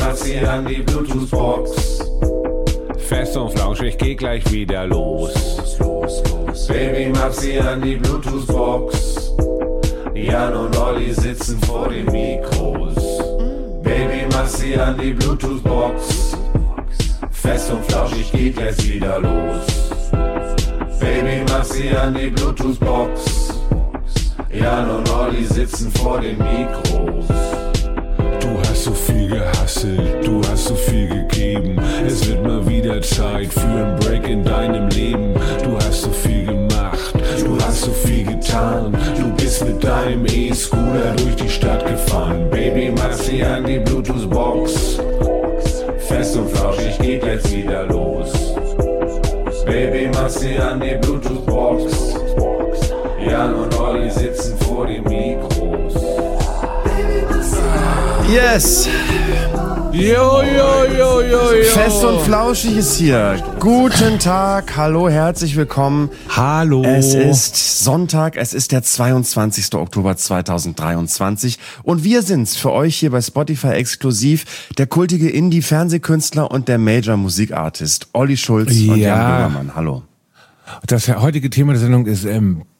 mach sie an die Bluetooth-Box. Fest und flauschig, geh gleich wieder los. Baby, mach sie an die Bluetooth-Box. Jan und Olli sitzen vor den Mikros. Baby, mach sie an die Bluetooth-Box. Fest und flauschig, geht gleich wieder los. Baby, mach sie an die Bluetooth-Box. Jan und Olli sitzen vor den Mikros. Du hast so viel gehasselt, du hast so viel gegeben. Es wird mal wieder Zeit für einen Break in deinem Leben. Du hast so viel gemacht, du hast so viel getan. Du bist mit deinem E-Scooter durch die Stadt gefahren. Baby, mach sie an die Bluetooth-Box. Fest und flauschig, geht jetzt wieder los. Baby, mach sie an die Bluetooth-Box. Jan und Olli sitzen vor den Mikros. Yes! Jo. Fest und flauschig ist hier. Guten Tag, hallo, herzlich willkommen. Hallo. Es ist Sonntag, es ist der 22. Oktober 2023 und wir sind's für euch hier bei Spotify exklusiv, der kultige Indie-Fernsehkünstler und der Major-Musikartist Olli Schulz und Jan Böhmermann. Hallo. Das heutige Thema der Sendung ist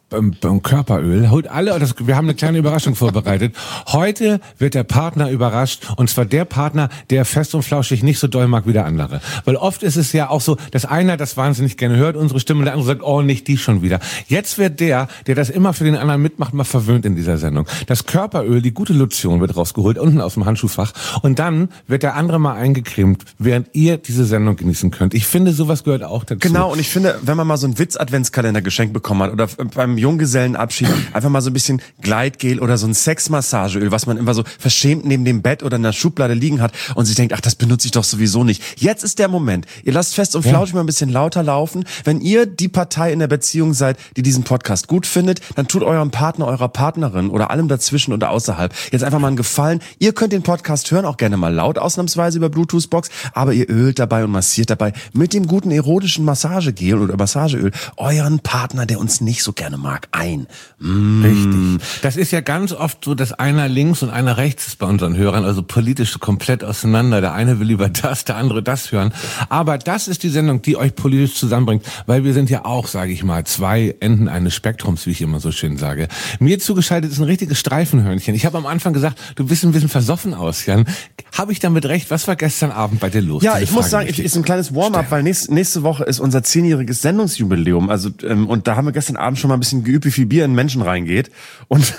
Körperöl. Wir haben eine kleine Überraschung vorbereitet. Heute wird der Partner überrascht, und zwar der Partner, der fest und flauschig nicht so doll mag wie der andere. Weil oft ist es ja auch so, dass einer das wahnsinnig gerne hört, unsere Stimme, und der andere sagt, oh, nicht die schon wieder. Jetzt wird der das immer für den anderen mitmacht, mal verwöhnt in dieser Sendung. Das Körperöl, die gute Lotion, wird rausgeholt, unten aus dem Handschuhfach, und dann wird der andere mal eingecremt, während ihr diese Sendung genießen könnt. Ich finde, sowas gehört auch dazu. Genau, und ich finde, wenn man mal so einen Witz-Adventskalender geschenkt bekommen hat oder beim Junggesellenabschied einfach mal so ein bisschen Gleitgel oder so ein Sexmassageöl, was man immer so verschämt neben dem Bett oder in der Schublade liegen hat und sich denkt, ach, das benutze ich doch sowieso nicht. Jetzt ist der Moment. Ihr lasst fest und flauschig mal ein bisschen lauter laufen. Wenn ihr die Partei in der Beziehung seid, die diesen Podcast gut findet, dann tut eurem Partner, eurer Partnerin oder allem dazwischen oder außerhalb jetzt einfach mal einen Gefallen. Ihr könnt den Podcast hören, auch gerne mal laut ausnahmsweise über Bluetooth-Box, aber ihr ölt dabei und massiert dabei mit dem guten erotischen Massagegel oder Massageöl euren Partner, der uns nicht so gerne mag, ein. Richtig. Das ist ja ganz oft so, dass einer links und einer rechts ist bei unseren Hörern, also politisch komplett auseinander. Der eine will lieber das, der andere das hören. Aber das ist die Sendung, die euch politisch zusammenbringt, weil wir sind ja auch, sage ich mal, zwei Enden eines Spektrums, wie ich immer so schön sage. Mir zugeschaltet ist ein richtiges Streifenhörnchen. Ich habe am Anfang gesagt, du bist ein bisschen versoffen aus, Jan. Habe ich damit recht? Was war gestern Abend bei dir los? Ja, ich muss sagen, ist ein kleines Warm-up, weil nächste Woche ist unser 10-jähriges Sendungsjubiläum. Also und da haben wir gestern Abend schon mal ein bisschen geübt, wie viel Bier in Menschen reingeht. Und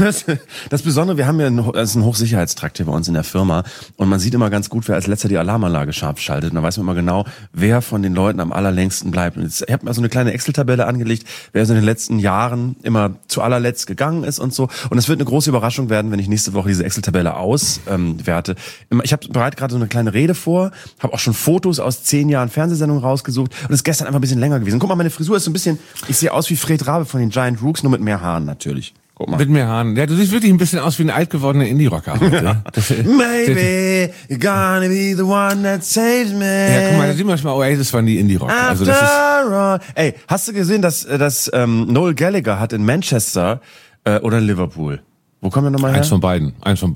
das Besondere, wir haben ja das ist ein Hochsicherheitstrakt hier bei uns in der Firma, und man sieht immer ganz gut, wer als letzter die Alarmanlage scharf schaltet. Und dann weiß man immer genau, wer von den Leuten am allerlängsten bleibt. Und jetzt, ich habe mal so eine kleine Excel-Tabelle angelegt, wer so in den letzten Jahren immer zu allerletzt gegangen ist und so. Und es wird eine große Überraschung werden, wenn ich nächste Woche diese Excel-Tabelle auswerte. Ich habe bereit gerade so eine kleine Rede vor, habe auch schon Fotos aus 10 Jahren Fernsehsendungen rausgesucht und ist gestern einfach ein bisschen länger gewesen. Guck mal, meine Frisur ist so ein bisschen, ich sehe aus wie Fred Rabe von den Giant Rooks, nur mit mehr Haaren natürlich. Guck mal. Mit mehr Haaren. Ja, du siehst wirklich ein bisschen aus wie ein alt gewordener Indie-Rocker. Maybe you're gonna be the one that saves me. Ja, guck mal, da sieht man schon mal, Oasis waren die Indie-Rocker. Also das ist. Ey, hast du gesehen, dass Noel Gallagher hat in Manchester oder Liverpool? Wo kommt er nochmal her? Eins von beiden.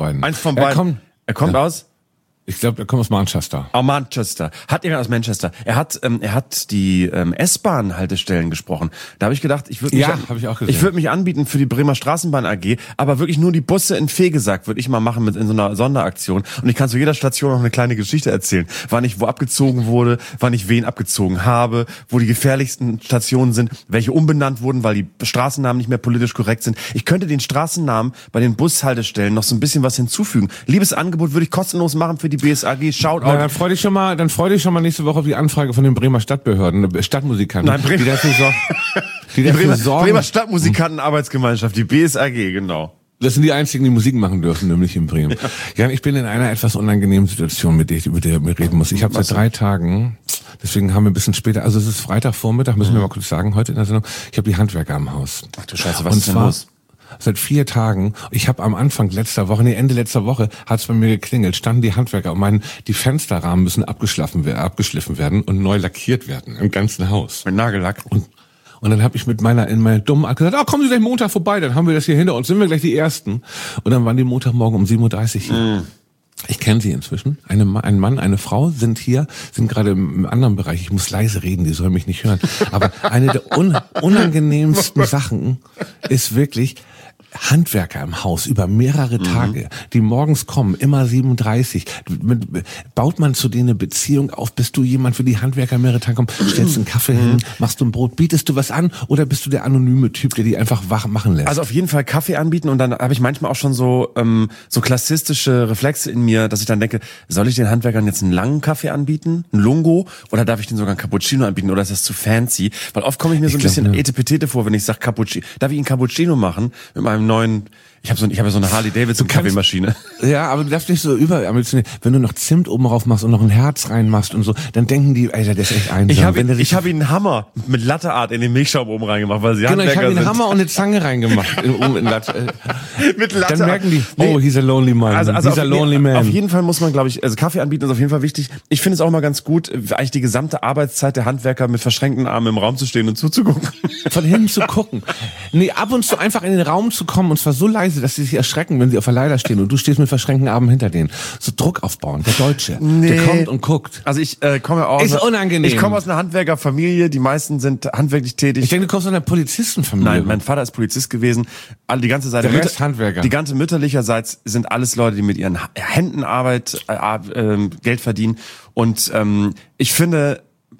Er kommt aus? Ich glaube, er kommt aus Manchester. Manchester. Hat jemand aus Manchester. Er hat die S-Bahn-Haltestellen gesprochen. Da habe ich gedacht, ich würde mich anbieten für die Bremer Straßenbahn AG, aber wirklich nur die Busse in Fegesack würde ich mal machen in so einer Sonderaktion. Und ich kann zu jeder Station noch eine kleine Geschichte erzählen. Wann ich wo abgezogen wurde, wann ich wen abgezogen habe, wo die gefährlichsten Stationen sind, welche umbenannt wurden, weil die Straßennamen nicht mehr politisch korrekt sind. Ich könnte den Straßennamen bei den Bushaltestellen noch so ein bisschen was hinzufügen. Liebes Angebot würde ich kostenlos machen für die BSAG, Shoutout. Na, dann freu dich schon mal nächste Woche auf die Anfrage von den Bremer Stadtbehörden, Stadtmusikanten. Nein, die Bremer Stadtmusikanten Arbeitsgemeinschaft, die BSAG, genau. Das sind die einzigen, die Musik machen dürfen, nämlich in Bremen. Ja, ich bin in einer etwas unangenehmen Situation, über die ich reden muss. Ich habe seit 3 Tagen, deswegen haben wir ein bisschen später, also es ist Freitagvormittag, müssen wir mal kurz sagen, heute in der Sendung, ich habe die Handwerker am Haus. Ach du Scheiße, was ist denn los? Seit 4 Tagen. Ich habe am Anfang Ende letzter Woche hat es bei mir geklingelt, standen die Handwerker und die Fensterrahmen müssen abgeschliffen werden und neu lackiert werden im ganzen Haus. Mit Nagellack. Und dann habe ich in meiner dummen Art gesagt, kommen Sie gleich Montag vorbei, dann haben wir das hier hinter uns, sind wir gleich die Ersten. Und dann waren die Montagmorgen um 7:30 Uhr hier. Ich kenne sie inzwischen. Ein Mann, eine Frau sind gerade im anderen Bereich. Ich muss leise reden, die sollen mich nicht hören. Aber eine der unangenehmsten Sachen ist wirklich Handwerker im Haus über mehrere Tage, die morgens kommen, immer 37. Baut man zu denen eine Beziehung auf? Bist du jemand, für die Handwerker mehrere Tage kommen? Stellst einen Kaffee hin, machst du ein Brot, bietest du was an? Oder bist du der anonyme Typ, der die einfach wach machen lässt? Also auf jeden Fall Kaffee anbieten und dann habe ich manchmal auch schon so klassistische Reflexe in mir, dass ich dann denke, soll ich den Handwerkern jetzt einen langen Kaffee anbieten, einen Lungo, oder darf ich den sogar einen Cappuccino anbieten, oder ist das zu fancy? Weil oft komme ich mir so ein bisschen etepetete vor, wenn ich sage Cappuccino. Darf ich einen Cappuccino machen mit meinem neuen, ich habe ja so eine Harley Davidson Kaffeemaschine. Ja, aber du darfst nicht so überambitioniert. Wenn du noch Zimt oben drauf machst und noch ein Herz reinmachst und so, dann denken die, Alter, der ist echt einsam. Ich habe ihm einen Hammer mit Latteart in den Milchschaum oben reingemacht, weil sie Handwerker sind. Ich habe ihm einen Hammer und eine Zange reingemacht. Mit Latte. Dann merken die, he's a lonely man. He's a lonely man. Auf jeden Fall muss man, glaube ich, also Kaffee anbieten ist auf jeden Fall wichtig. Ich finde es auch mal ganz gut, eigentlich die gesamte Arbeitszeit der Handwerker mit verschränkten Armen im Raum zu stehen und zuzugucken. Von hinten zu gucken. Nee, ab und zu einfach in den Raum zu kommen, und zwar so leise, dass sie sich erschrecken, wenn sie auf der Leiter stehen und du stehst mit verschränkten Armen hinter denen. So Druck aufbauen, der Deutsche. Nee. Der kommt und guckt. Also ich komme aus einer Handwerkerfamilie, die meisten sind handwerklich tätig. Ich denke, du kommst aus einer Polizistenfamilie. Nein, mein Vater ist Polizist gewesen. Die ganze Seite der Rest Handwerker. Die ganze mütterlicherseits sind alles Leute, die mit ihren Händen Geld verdienen. Und ich finde,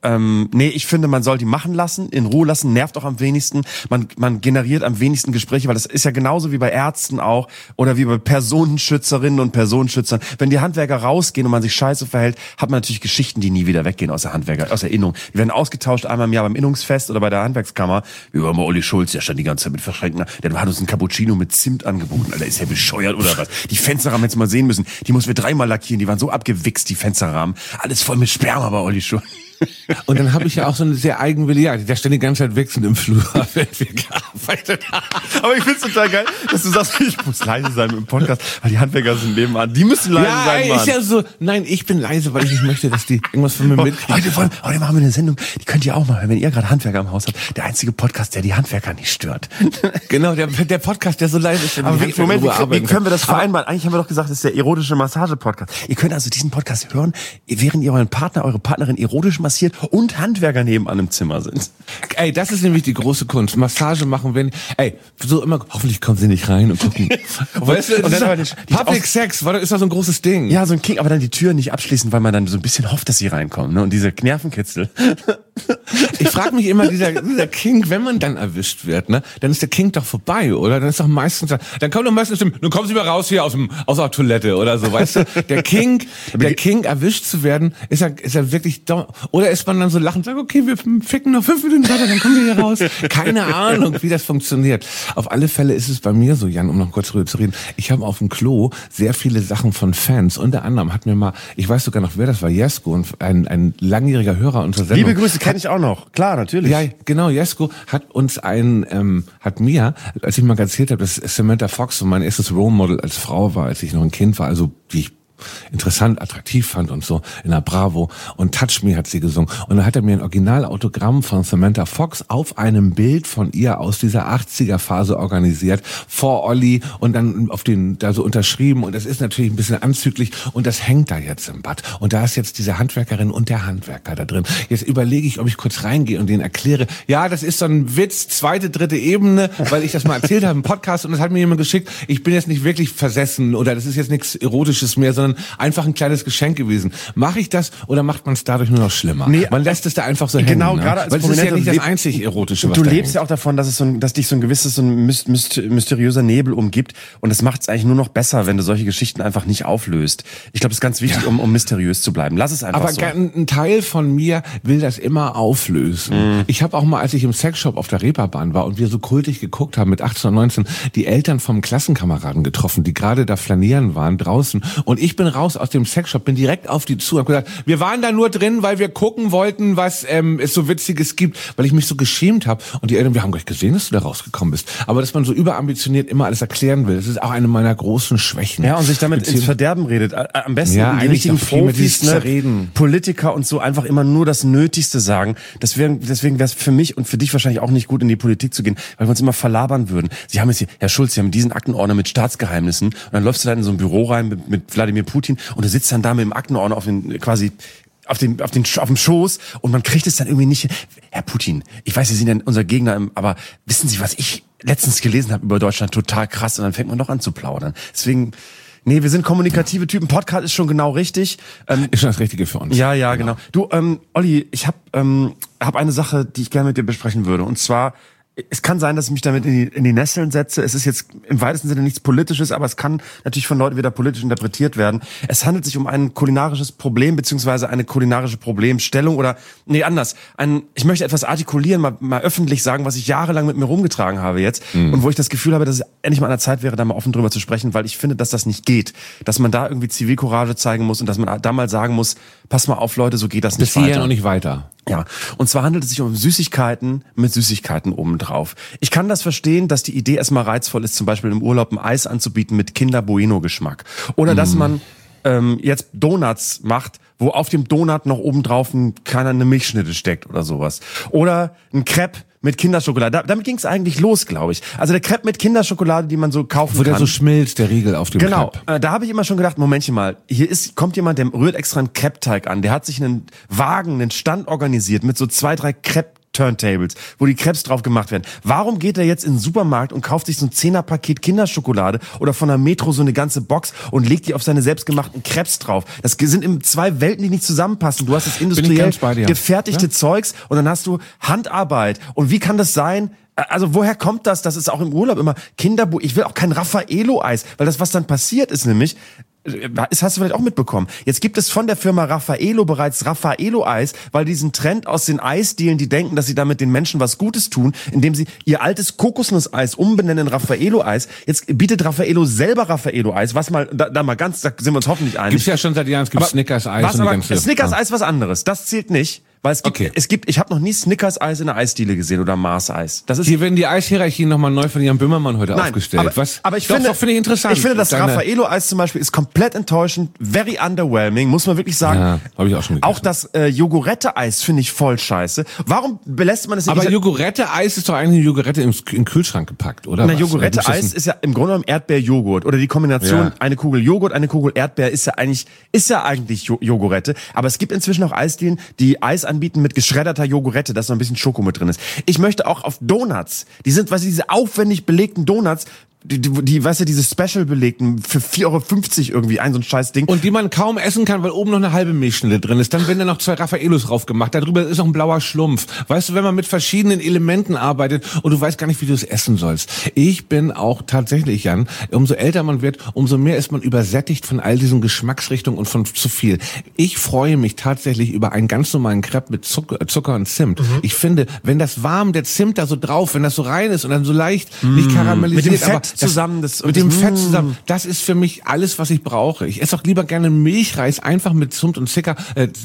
man soll die machen lassen, in Ruhe lassen, nervt auch am wenigsten. Man generiert am wenigsten Gespräche, weil das ist ja genauso wie bei Ärzten auch oder wie bei Personenschützerinnen und Personenschützern. Wenn die Handwerker rausgehen und man sich scheiße verhält, hat man natürlich Geschichten, die nie wieder weggehen aus der Innung. Die werden ausgetauscht einmal im Jahr beim Innungsfest oder bei der Handwerkskammer. Wie war mal Olli Schulz, der stand die ganze Zeit mit verschränkten. Der hat uns einen Cappuccino mit Zimt angeboten. Alter, ist ja bescheuert oder was? Die Fensterrahmen hättest du mal sehen müssen. Die mussten wir 3-mal lackieren. Die waren so abgewichst, die Fensterrahmen. Alles voll mit Sperma bei Olli Schulz. Und dann habe ich ja auch so eine sehr eigenwillige, der stand die ganze Zeit wechselnd im Flur, wenn wir gearbeitet haben. Aber ich find's total geil, dass du sagst, ich muss leise sein im Podcast, weil die Handwerker sind nebenan. Die müssen leise sein, Mann. Ist ja so, nein, ich bin leise, weil ich nicht möchte, dass die irgendwas von mir mitkriegen. Heute machen wir eine Sendung, die könnt ihr auch mal hören, wenn ihr gerade Handwerker im Haus habt. Der einzige Podcast, der die Handwerker nicht stört. Genau, der Podcast, der so leise ist. Aber wie können wir das vereinbaren? Eigentlich haben wir doch gesagt, das ist der erotische Massage-Podcast. Ihr könnt also diesen Podcast hören, während ihr euren Partner, eure Partnerin erotisch massiert und Handwerker nebenan im Zimmer sind. Ey, das ist nämlich die große Kunst. Massage machen, so immer, hoffentlich kommen sie nicht rein und gucken. Weißt du, und dann Public Sex, ist doch so ein großes Ding. Ja, so ein King, aber dann die Tür nicht abschließen, weil man dann so ein bisschen hofft, dass sie reinkommen, ne? Und diese Nervenkitzel. Ich frage mich immer, dieser King, wenn man dann erwischt wird, ne, dann ist der King doch vorbei, oder? Dann ist doch meistens, dann kommt doch meistens, nun kommen Sie mal raus hier aus der Toilette oder so, weißt du? Der King erwischt zu werden, ist er wirklich da, oder ist man dann so lachend, sagt, okay, wir ficken noch 5 Minuten weiter, dann kommen wir hier raus. Keine Ahnung, wie das funktioniert. Auf alle Fälle ist es bei mir so, Jan, um noch kurz drüber zu reden, ich habe auf dem Klo sehr viele Sachen von Fans. Unter anderem hat mir mal, ich weiß sogar noch, wer das war, Jesko, ein langjähriger Hörer unserer Sendung. Liebe Grüße, kenne ich auch noch. Klar, natürlich. Ja, genau, Jesko hat uns hat mir, als ich mal erzählt habe, dass Samantha Fox so mein erstes Role Model als Frau war, als ich noch ein Kind war, also die ich interessant, attraktiv fand und so, in der Bravo, und Touch Me hat sie gesungen. Und dann hat er mir ein Originalautogramm von Samantha Fox auf einem Bild von ihr aus dieser 80er-Phase organisiert, vor Olli, und dann da so unterschrieben, und das ist natürlich ein bisschen anzüglich, und das hängt da jetzt im Bad. Und da ist jetzt diese Handwerkerin und der Handwerker da drin. Jetzt überlege ich, ob ich kurz reingehe und denen erkläre, ja, das ist so ein Witz, 2., 3. Ebene, weil ich das mal erzählt habe im Podcast, und das hat mir jemand geschickt, ich bin jetzt nicht wirklich versessen, oder das ist jetzt nichts Erotisches mehr, sondern einfach ein kleines Geschenk gewesen. Mache ich das, oder macht man es dadurch nur noch schlimmer? Nee, man lässt es da einfach so hängen. Genau, gerade als weil es ist ja nicht das einzig Erotische, was du lebst ja auch davon, dass dich so ein gewisses, so ein mysteriöser Nebel umgibt, und das macht es eigentlich nur noch besser, wenn du solche Geschichten einfach nicht auflöst. Ich glaube, das ist ganz wichtig, um mysteriös zu bleiben. Lass es einfach so. Aber ein Teil von mir will das immer auflösen. Ich habe auch mal, als ich im Sexshop auf der Reeperbahn war und wir so kultig geguckt haben mit 18 und 19, die Eltern vom Klassenkameraden getroffen, die gerade da flanieren waren draußen, und ich bin raus aus dem Sexshop, bin direkt auf die zu, hab gesagt, wir waren da nur drin, weil wir gucken wollten, was es so Witziges gibt, weil ich mich so geschämt habe. Und die Eltern, wir haben gleich gesehen, dass du da rausgekommen bist. Aber dass man so überambitioniert immer alles erklären will, das ist auch eine meiner großen Schwächen. Ja, und sich damit ins Verderben redet. Am besten die richtigen Profis, ne, Politiker und so, einfach immer nur das Nötigste sagen. Deswegen wäre es für mich und für dich wahrscheinlich auch nicht gut, in die Politik zu gehen, weil wir uns immer verlabern würden. Sie haben jetzt hier, Herr Schulz, Sie haben diesen Aktenordner mit Staatsgeheimnissen, und dann läufst du da in so ein Büro rein mit Wladimir Putin und du sitzt dann da mit dem Aktenordner auf dem Schoß und man kriegt es dann irgendwie nicht hin. Herr Putin, ich weiß, Sie sind ja unser Gegner, aber wissen Sie, was ich letztens gelesen habe über Deutschland? Total krass. Und dann fängt man doch an zu plaudern. Deswegen, nee, wir sind kommunikative Typen. Podcast ist schon genau richtig. Ist schon das Richtige für uns. Ja, genau. Du, Olli, ich hab eine Sache, die ich gerne mit dir besprechen würde. Und zwar, es kann sein, dass ich mich damit in die Nesseln setze. Es ist jetzt im weitesten Sinne nichts Politisches, aber es kann natürlich von Leuten wieder politisch interpretiert werden. Es handelt sich um ein kulinarisches Problem, beziehungsweise eine kulinarische Problemstellung anders. Ich möchte etwas artikulieren, mal öffentlich sagen, was ich jahrelang mit mir rumgetragen habe jetzt und wo ich das Gefühl habe, dass es endlich mal an der Zeit wäre, da mal offen drüber zu sprechen, weil ich finde, dass das nicht geht. Dass man da irgendwie Zivilcourage zeigen muss und dass man da mal sagen muss, pass mal auf, Leute, so geht das nicht weiter. Bis hierhin noch nicht weiter. Ja, und zwar handelt es sich um Süßigkeiten mit Süßigkeiten obendrauf. Ich kann das verstehen, dass die Idee erstmal reizvoll ist, zum Beispiel im Urlaub ein Eis anzubieten mit Kinder-Bueno-Geschmack. Oder dass man jetzt Donuts macht, wo auf dem Donut noch obendrauf eine Milchschnitte steckt oder sowas. Oder ein Crepe mit Kinderschokolade. Damit ging es eigentlich los, glaube ich. Also der Crepe mit Kinderschokolade, die man so kaufen kann. Wo der so schmilzt, der Riegel auf dem Crepe. Genau, da habe ich immer schon gedacht, Momentchen mal, kommt jemand, der rührt extra einen Crepe-Teig an. Der hat sich einen Stand organisiert mit so 2, 3 Crepe-Turntables, wo die Crepes drauf gemacht werden. Warum geht er jetzt in den Supermarkt und kauft sich so ein 10er-Paket Kinderschokolade oder von der Metro so eine ganze Box und legt die auf seine selbstgemachten Crepes drauf? Das sind 2 Welten, die nicht zusammenpassen. Du hast das industriell gefertigte Zeugs und dann hast du Handarbeit. Und wie kann das sein? Also woher kommt das? Das ist auch im Urlaub immer ich will auch kein Raffaello-Eis, weil das, was dann passiert ist nämlich, das hast du vielleicht auch mitbekommen. Jetzt gibt es von der Firma Raffaello bereits Raffaello-Eis, weil diesen Trend aus den Eisdielen, die denken, dass sie damit den Menschen was Gutes tun, indem sie ihr altes Kokosnusseis umbenennen in Raffaello-Eis. Jetzt bietet Raffaello selber Raffaello-Eis, was mal, da sind wir uns hoffentlich einig. Gibt's ja schon seit Jahren, es gibt Snickers-Eis. Snickers-Eis was anderes, das zählt nicht. Weil ich habe noch nie Snickers-Eis in der Eisdiele gesehen oder Mars-Eis. Hier werden die Eishierarchien nochmal neu von Jan Böhmermann heute aufgestellt. Aber ich finde ich interessant. Ich finde, das Raffaello-Eis zum Beispiel ist komplett enttäuschend, very underwhelming, muss man wirklich sagen. Ja, habe ich auch schon gegessen. Auch das Jogurette-Eis finde ich voll scheiße. Warum belässt man es nicht? Aber Jogurette-Eis ist doch eigentlich eine Jogurette in den Kühlschrank gepackt, oder? Na, Jogurette-Eis ist ja im Grunde genommen Erdbeer-Joghurt oder die Kombination eine Kugel Joghurt, eine Kugel Erdbeer ist ja eigentlich Jogurette. Aber es gibt inzwischen auch Eisdielen, die Eis anbieten mit geschredderter Jogurette, dass noch ein bisschen Schoko mit drin ist. Ich möchte auch auf Donuts, diese aufwendig belegten Donuts, die weißt du, diese Special-belegten für 4,50 € irgendwie, so ein scheiß Ding. Und die man kaum essen kann, weil oben noch eine halbe Milchschnitte drin ist. Dann werden da noch 2 Raffaellos drauf gemacht. Darüber ist noch ein blauer Schlumpf. Weißt du, wenn man mit verschiedenen Elementen arbeitet und du weißt gar nicht, wie du es essen sollst. Ich bin auch tatsächlich, Jan, umso älter man wird, umso mehr ist man übersättigt von all diesen Geschmacksrichtungen und von zu viel. Ich freue mich tatsächlich über einen ganz normalen Crepe mit Zucker und Zimt. Ich finde, wenn das warm, der Zimt da so drauf, wenn das so rein ist und dann so leicht, nicht karamellisiert, mit dem Fett zusammen, Fett zusammen, das ist für mich alles, was ich brauche. Ich esse auch lieber gerne Milchreis, einfach mit Zimt und Zucker,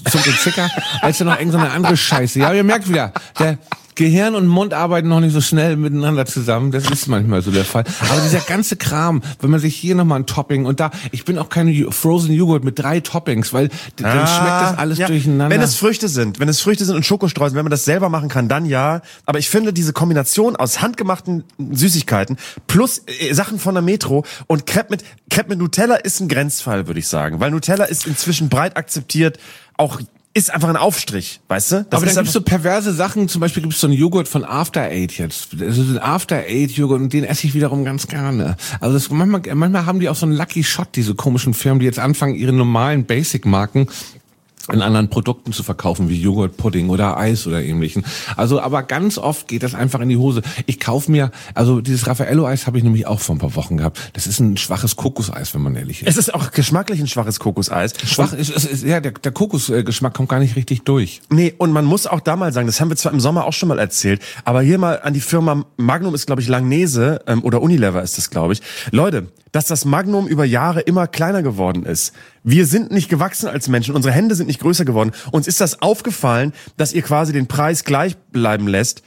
als dann noch irgendeine andere Scheiße. Ja, ihr merkt wieder, der Gehirn und Mund arbeiten noch nicht so schnell miteinander zusammen. Das ist manchmal so der Fall. Aber dieser ganze Kram, wenn man sich hier nochmal ein Topping und ich bin auch kein Frozen Joghurt mit 3 Toppings, weil dann schmeckt das alles durcheinander. Wenn es Früchte sind und Schokostreusel, wenn man das selber machen kann, dann ja. Aber ich finde diese Kombination aus handgemachten Süßigkeiten plus Sachen von der Metro und Crepe mit Nutella ist ein Grenzfall, würde ich sagen. Weil Nutella ist inzwischen breit akzeptiert, auch ist einfach ein Aufstrich, weißt du? Aber dann gibt's so perverse Sachen, zum Beispiel gibt's so einen Joghurt von After Eight jetzt. Also so ein After Eight Joghurt und den esse ich wiederum ganz gerne. Also manchmal haben die auch so einen Lucky Shot, diese komischen Firmen, die jetzt anfangen, ihre normalen Basic-Marken in anderen Produkten zu verkaufen, wie Joghurt, Pudding oder Eis oder ähnlichen. Also, aber ganz oft geht das einfach in die Hose. Ich kaufe mir, dieses Raffaello-Eis habe ich nämlich auch vor ein paar Wochen gehabt. Das ist ein schwaches Kokoseis, wenn man ehrlich ist. Es ist auch geschmacklich ein schwaches Kokoseis. Der Kokosgeschmack kommt gar nicht richtig durch. Nee, und man muss auch da mal sagen, das haben wir zwar im Sommer auch schon mal erzählt, aber hier mal an die Firma Magnum ist, glaube ich, Langnese, oder Unilever ist das, glaube ich. Leute, dass das Magnum über Jahre immer kleiner geworden ist. Wir sind nicht gewachsen als Menschen, unsere Hände sind nicht größer geworden. Uns ist das aufgefallen, dass ihr quasi den Preis gleich bleiben lässt,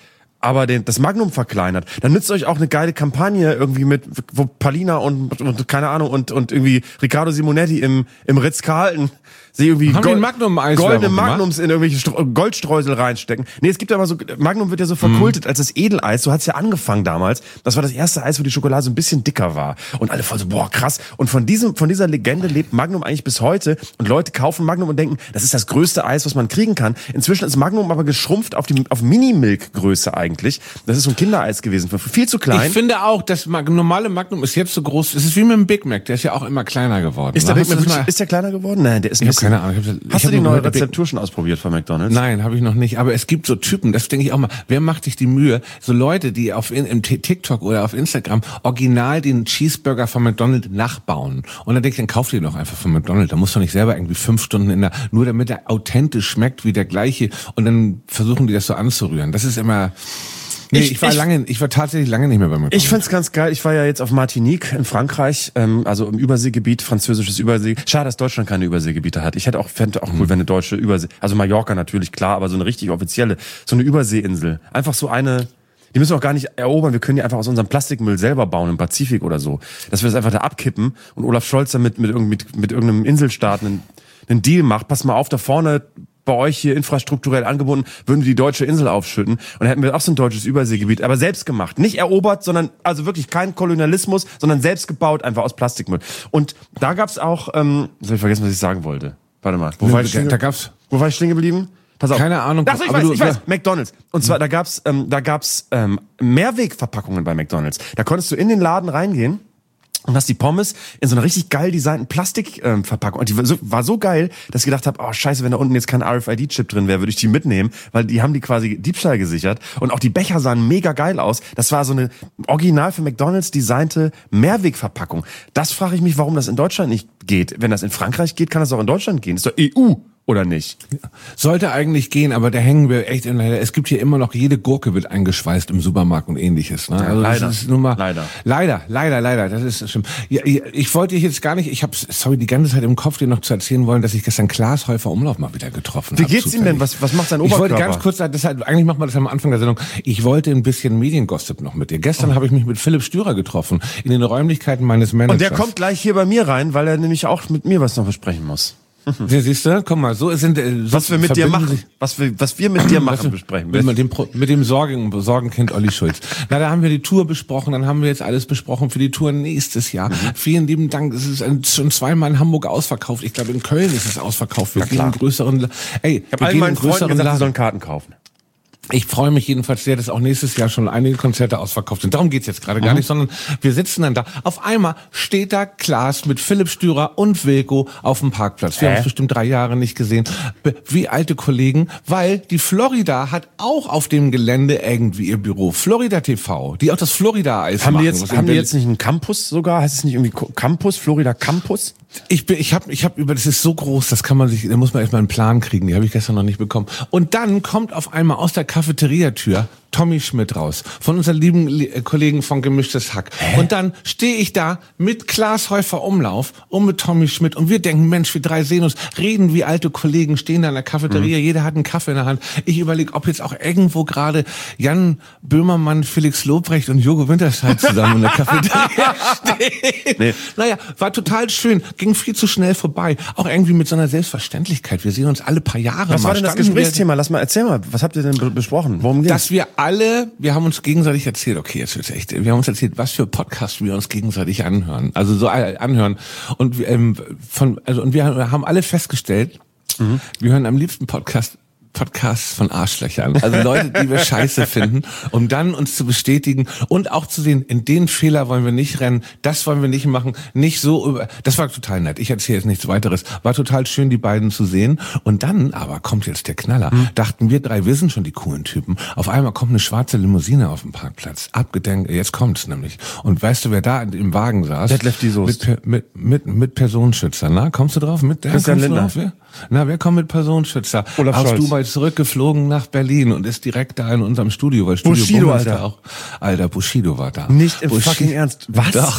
aber das Magnum verkleinert, dann nützt euch auch eine geile Kampagne irgendwie mit, wo Palina und keine Ahnung und irgendwie Riccardo Simonetti im Ritz-Carlton sie irgendwie goldene Magnums in irgendwelche Goldstreusel reinstecken. Nee, es gibt aber so, Magnum wird ja so verkultet als das Edeleis, so hat's ja angefangen damals. Das war das erste Eis, wo die Schokolade so ein bisschen dicker war. Und alle voll so, boah, krass. Und von dieser Legende lebt Magnum eigentlich bis heute. Und Leute kaufen Magnum und denken, das ist das größte Eis, was man kriegen kann. Inzwischen ist Magnum aber geschrumpft auf Mini-Milk-Größe eigentlich. Das ist so ein Kindereis gewesen, viel zu klein. Ich finde auch, das normale Magnum ist jetzt so groß, es ist wie mit dem Big Mac, der ist ja auch immer kleiner geworden. Ist der kleiner geworden? Nein, der ist nicht. Keine Ahnung. Hast du die neue Rezeptur schon ausprobiert von McDonald's? Nein, habe ich noch nicht. Aber es gibt so Typen, das denke ich auch mal, wer macht sich die Mühe? So Leute, die im TikTok oder auf Instagram original den Cheeseburger von McDonald's nachbauen. Und dann denke ich, dann kauft ihr doch einfach von McDonald's. Da musst du nicht selber irgendwie 5 Stunden nur damit er authentisch schmeckt wie der gleiche. Und dann versuchen die das so anzurühren. Das ist immer... Nee, ich war tatsächlich lange nicht mehr bei McDonald's. Ich find's ganz geil. Ich war ja jetzt auf Martinique in Frankreich, also im Überseegebiet, französisches Übersee. Schade, dass Deutschland keine Überseegebiete hat. fände auch cool, wenn eine deutsche Übersee, also Mallorca natürlich, klar, aber so eine richtig offizielle, so eine Überseeinsel. Einfach so eine, die müssen wir auch gar nicht erobern. Wir können die einfach aus unserem Plastikmüll selber bauen im Pazifik oder so. Dass wir das einfach da abkippen und Olaf Scholz dann mit irgendeinem Inselstaat einen Deal macht. Pass mal auf, da vorne bei euch hier infrastrukturell angebunden, würden wir die deutsche Insel aufschütten und dann hätten wir auch so ein deutsches Überseegebiet, aber selbst gemacht. Nicht erobert, sondern also wirklich kein Kolonialismus, sondern selbst gebaut, einfach aus Plastikmüll. Und da gab's auch, jetzt habe ich vergessen, was ich sagen wollte. Warte mal. Wo war ich stehen geblieben? Pass auf. Keine Ahnung. Ach so, ich weiß. McDonald's. Und zwar, da gab's Mehrwegverpackungen bei McDonald's. Da konntest du in den Laden reingehen und hast die Pommes in so einer richtig geil designten Plastikverpackung. Und die war so geil, dass ich gedacht habe, oh scheiße, wenn da unten jetzt kein RFID-Chip drin wäre, würde ich die mitnehmen, weil die haben die quasi Diebstahl gesichert. Und auch die Becher sahen mega geil aus. Das war so eine original für McDonald's designte Mehrwegverpackung. Das frage ich mich, warum das in Deutschland nicht geht. Wenn das in Frankreich geht, kann das auch in Deutschland gehen. Das ist doch EU. Oder nicht? Sollte eigentlich gehen, aber da hängen wir echt es gibt hier immer noch, jede Gurke wird eingeschweißt im Supermarkt und ähnliches. Ne? Ja, also leider. Das ist nun mal, leider, das ist schlimm. Ja, ich wollte dich jetzt gar nicht, ich habe die ganze Zeit im Kopf dir noch zu erzählen wollen, dass ich gestern Klaas Häufer Umlauf mal wieder getroffen habe. Wie geht's ihm denn? Was macht sein Oberkörper? Ich wollte ganz kurz, eigentlich macht man das am Anfang der Sendung, ich wollte ein bisschen Mediengossip noch mit dir. Gestern habe ich mich mit Philipp Stürer getroffen, in den Räumlichkeiten meines Managers. Und der kommt gleich hier bei mir rein, weil er nämlich auch mit mir was noch besprechen muss. Ja, siehst du, komm mal, so sind was wir mit dir machen, was wir mit dir machen, besprechen wir. Mit dem Sorgenkind Olli Schulz. Na, da haben wir die Tour besprochen, dann haben wir jetzt alles besprochen für die Tour nächstes Jahr. Vielen lieben Dank. Es ist schon zweimal in Hamburg ausverkauft. Ich glaube, in Köln ist es ausverkauft. Wir gehen in größeren, ich habe allen meinen Freunden gesagt, sie sollen Karten kaufen. Ich freue mich jedenfalls sehr, dass auch nächstes Jahr schon einige Konzerte ausverkauft sind. Darum geht's jetzt gerade gar nicht, sondern wir sitzen dann da. Auf einmal steht da Klaas mit Philipp Stürer und Wilko auf dem Parkplatz. Wir haben uns bestimmt 3 Jahre nicht gesehen. Wie alte Kollegen, weil die Florida hat auch auf dem Gelände irgendwie ihr Büro. Florida TV, die auch das Florida-Eis machen. Haben die jetzt nicht einen Campus sogar? Heißt es nicht irgendwie Campus, Florida Campus? Ich hab das ist so groß, da muss man erstmal einen Plan kriegen, die habe ich gestern noch nicht bekommen. Und dann kommt auf einmal aus der Cafeteriatür Tommy Schmidt raus, von unseren lieben Kollegen von Gemischtes Hack. Und dann stehe ich da mit Klaas Häufer Umlauf und mit Tommy Schmidt und wir denken, Mensch, wir 3 sehen uns, reden wie alte Kollegen, stehen da in der Cafeteria, jeder hat einen Kaffee in der Hand. Ich überlege, ob jetzt auch irgendwo gerade Jan Böhmermann, Felix Lobrecht und Jogo Winterscheid zusammen in der Cafeteria stehen. Nee. Naja, war total schön, ging viel zu schnell vorbei. Auch irgendwie mit so einer Selbstverständlichkeit. Wir sehen uns alle paar Jahre. Was war denn das Gesprächsthema? Erzähl mal, was habt ihr denn besprochen? Worum ging's? Dass wir haben uns gegenseitig erzählt, okay, jetzt wird's echt, wir haben uns erzählt, was für Podcasts wir uns gegenseitig anhören. Also so anhören. Und wir haben alle festgestellt, wir hören am liebsten Podcasts von Arschlöchern. Also Leute, die wir scheiße finden, um dann uns zu bestätigen und auch zu sehen, in den Fehler wollen wir nicht rennen, das wollen wir nicht machen, nicht so das war total nett. Ich erzähle jetzt nichts weiteres. War total schön, die beiden zu sehen. Und dann aber kommt jetzt der Knaller. Dachten wir 3, wir sind schon die coolen Typen. Auf einmal kommt eine schwarze Limousine auf dem Parkplatz. Abgedenkt, jetzt kommt's nämlich. Und weißt du, wer da im Wagen saß? Detlef die Soest. Mit Personenschützer, na? Kommst du drauf? Christian Lindner. Wer kommt mit Personenschützer? Olaf Scholz. Aus Dubai zurückgeflogen nach Berlin und ist direkt da in unserem Studio, weil Bushido, Alter. Alter, Bushido war da. Nicht im fucking Ernst. Was? Doch.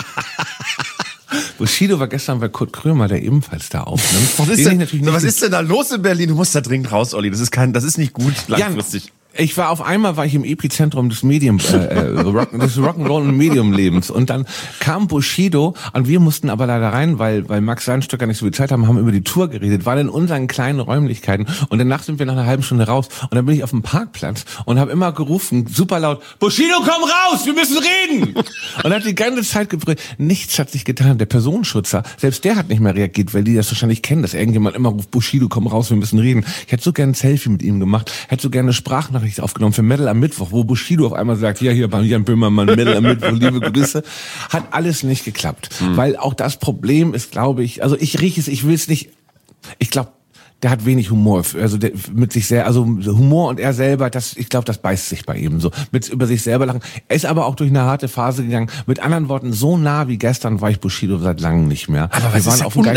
Bushido war gestern bei Kurt Krömer, der ebenfalls da aufnimmt. Was ist denn da los in Berlin? Du musst da dringend raus, Olli. Das ist nicht gut langfristig. Ich war auf einmal im Epizentrum des des Rock'n'Roll und Medium-Lebens und dann kam Bushido und wir mussten aber leider rein, weil Max Seinstöcker nicht so viel Zeit haben über die Tour geredet, waren in unseren kleinen Räumlichkeiten und danach sind wir nach einer halben Stunde raus und dann bin ich auf dem Parkplatz und habe immer gerufen, super laut, Bushido, komm raus, wir müssen reden! Und hat die ganze Zeit gebrüllt. Nichts hat sich getan. Der Personenschützer, selbst der hat nicht mehr reagiert, weil die das wahrscheinlich kennen, dass irgendjemand immer ruft, Bushido, komm raus, wir müssen reden. Ich hätte so gerne ein Selfie mit ihm gemacht, hätte so gerne eine Sprachnachricht aufgenommen für Metal am Mittwoch, wo Bushido auf einmal sagt, ja, hier bei Jan Böhmermann, Metal am Mittwoch, liebe Grüße. Hat alles nicht geklappt. Weil auch das Problem ist, glaube ich, also ich rieche es, ich will es nicht, ich glaube, der hat wenig Humor, also der, mit sich sehr, also Humor und er selber, ich glaube, das beißt sich bei ihm so, mit über sich selber lachen. Er ist aber auch durch eine harte Phase gegangen. Mit anderen Worten, so nah wie gestern war ich Bushido seit langem nicht mehr. Aber das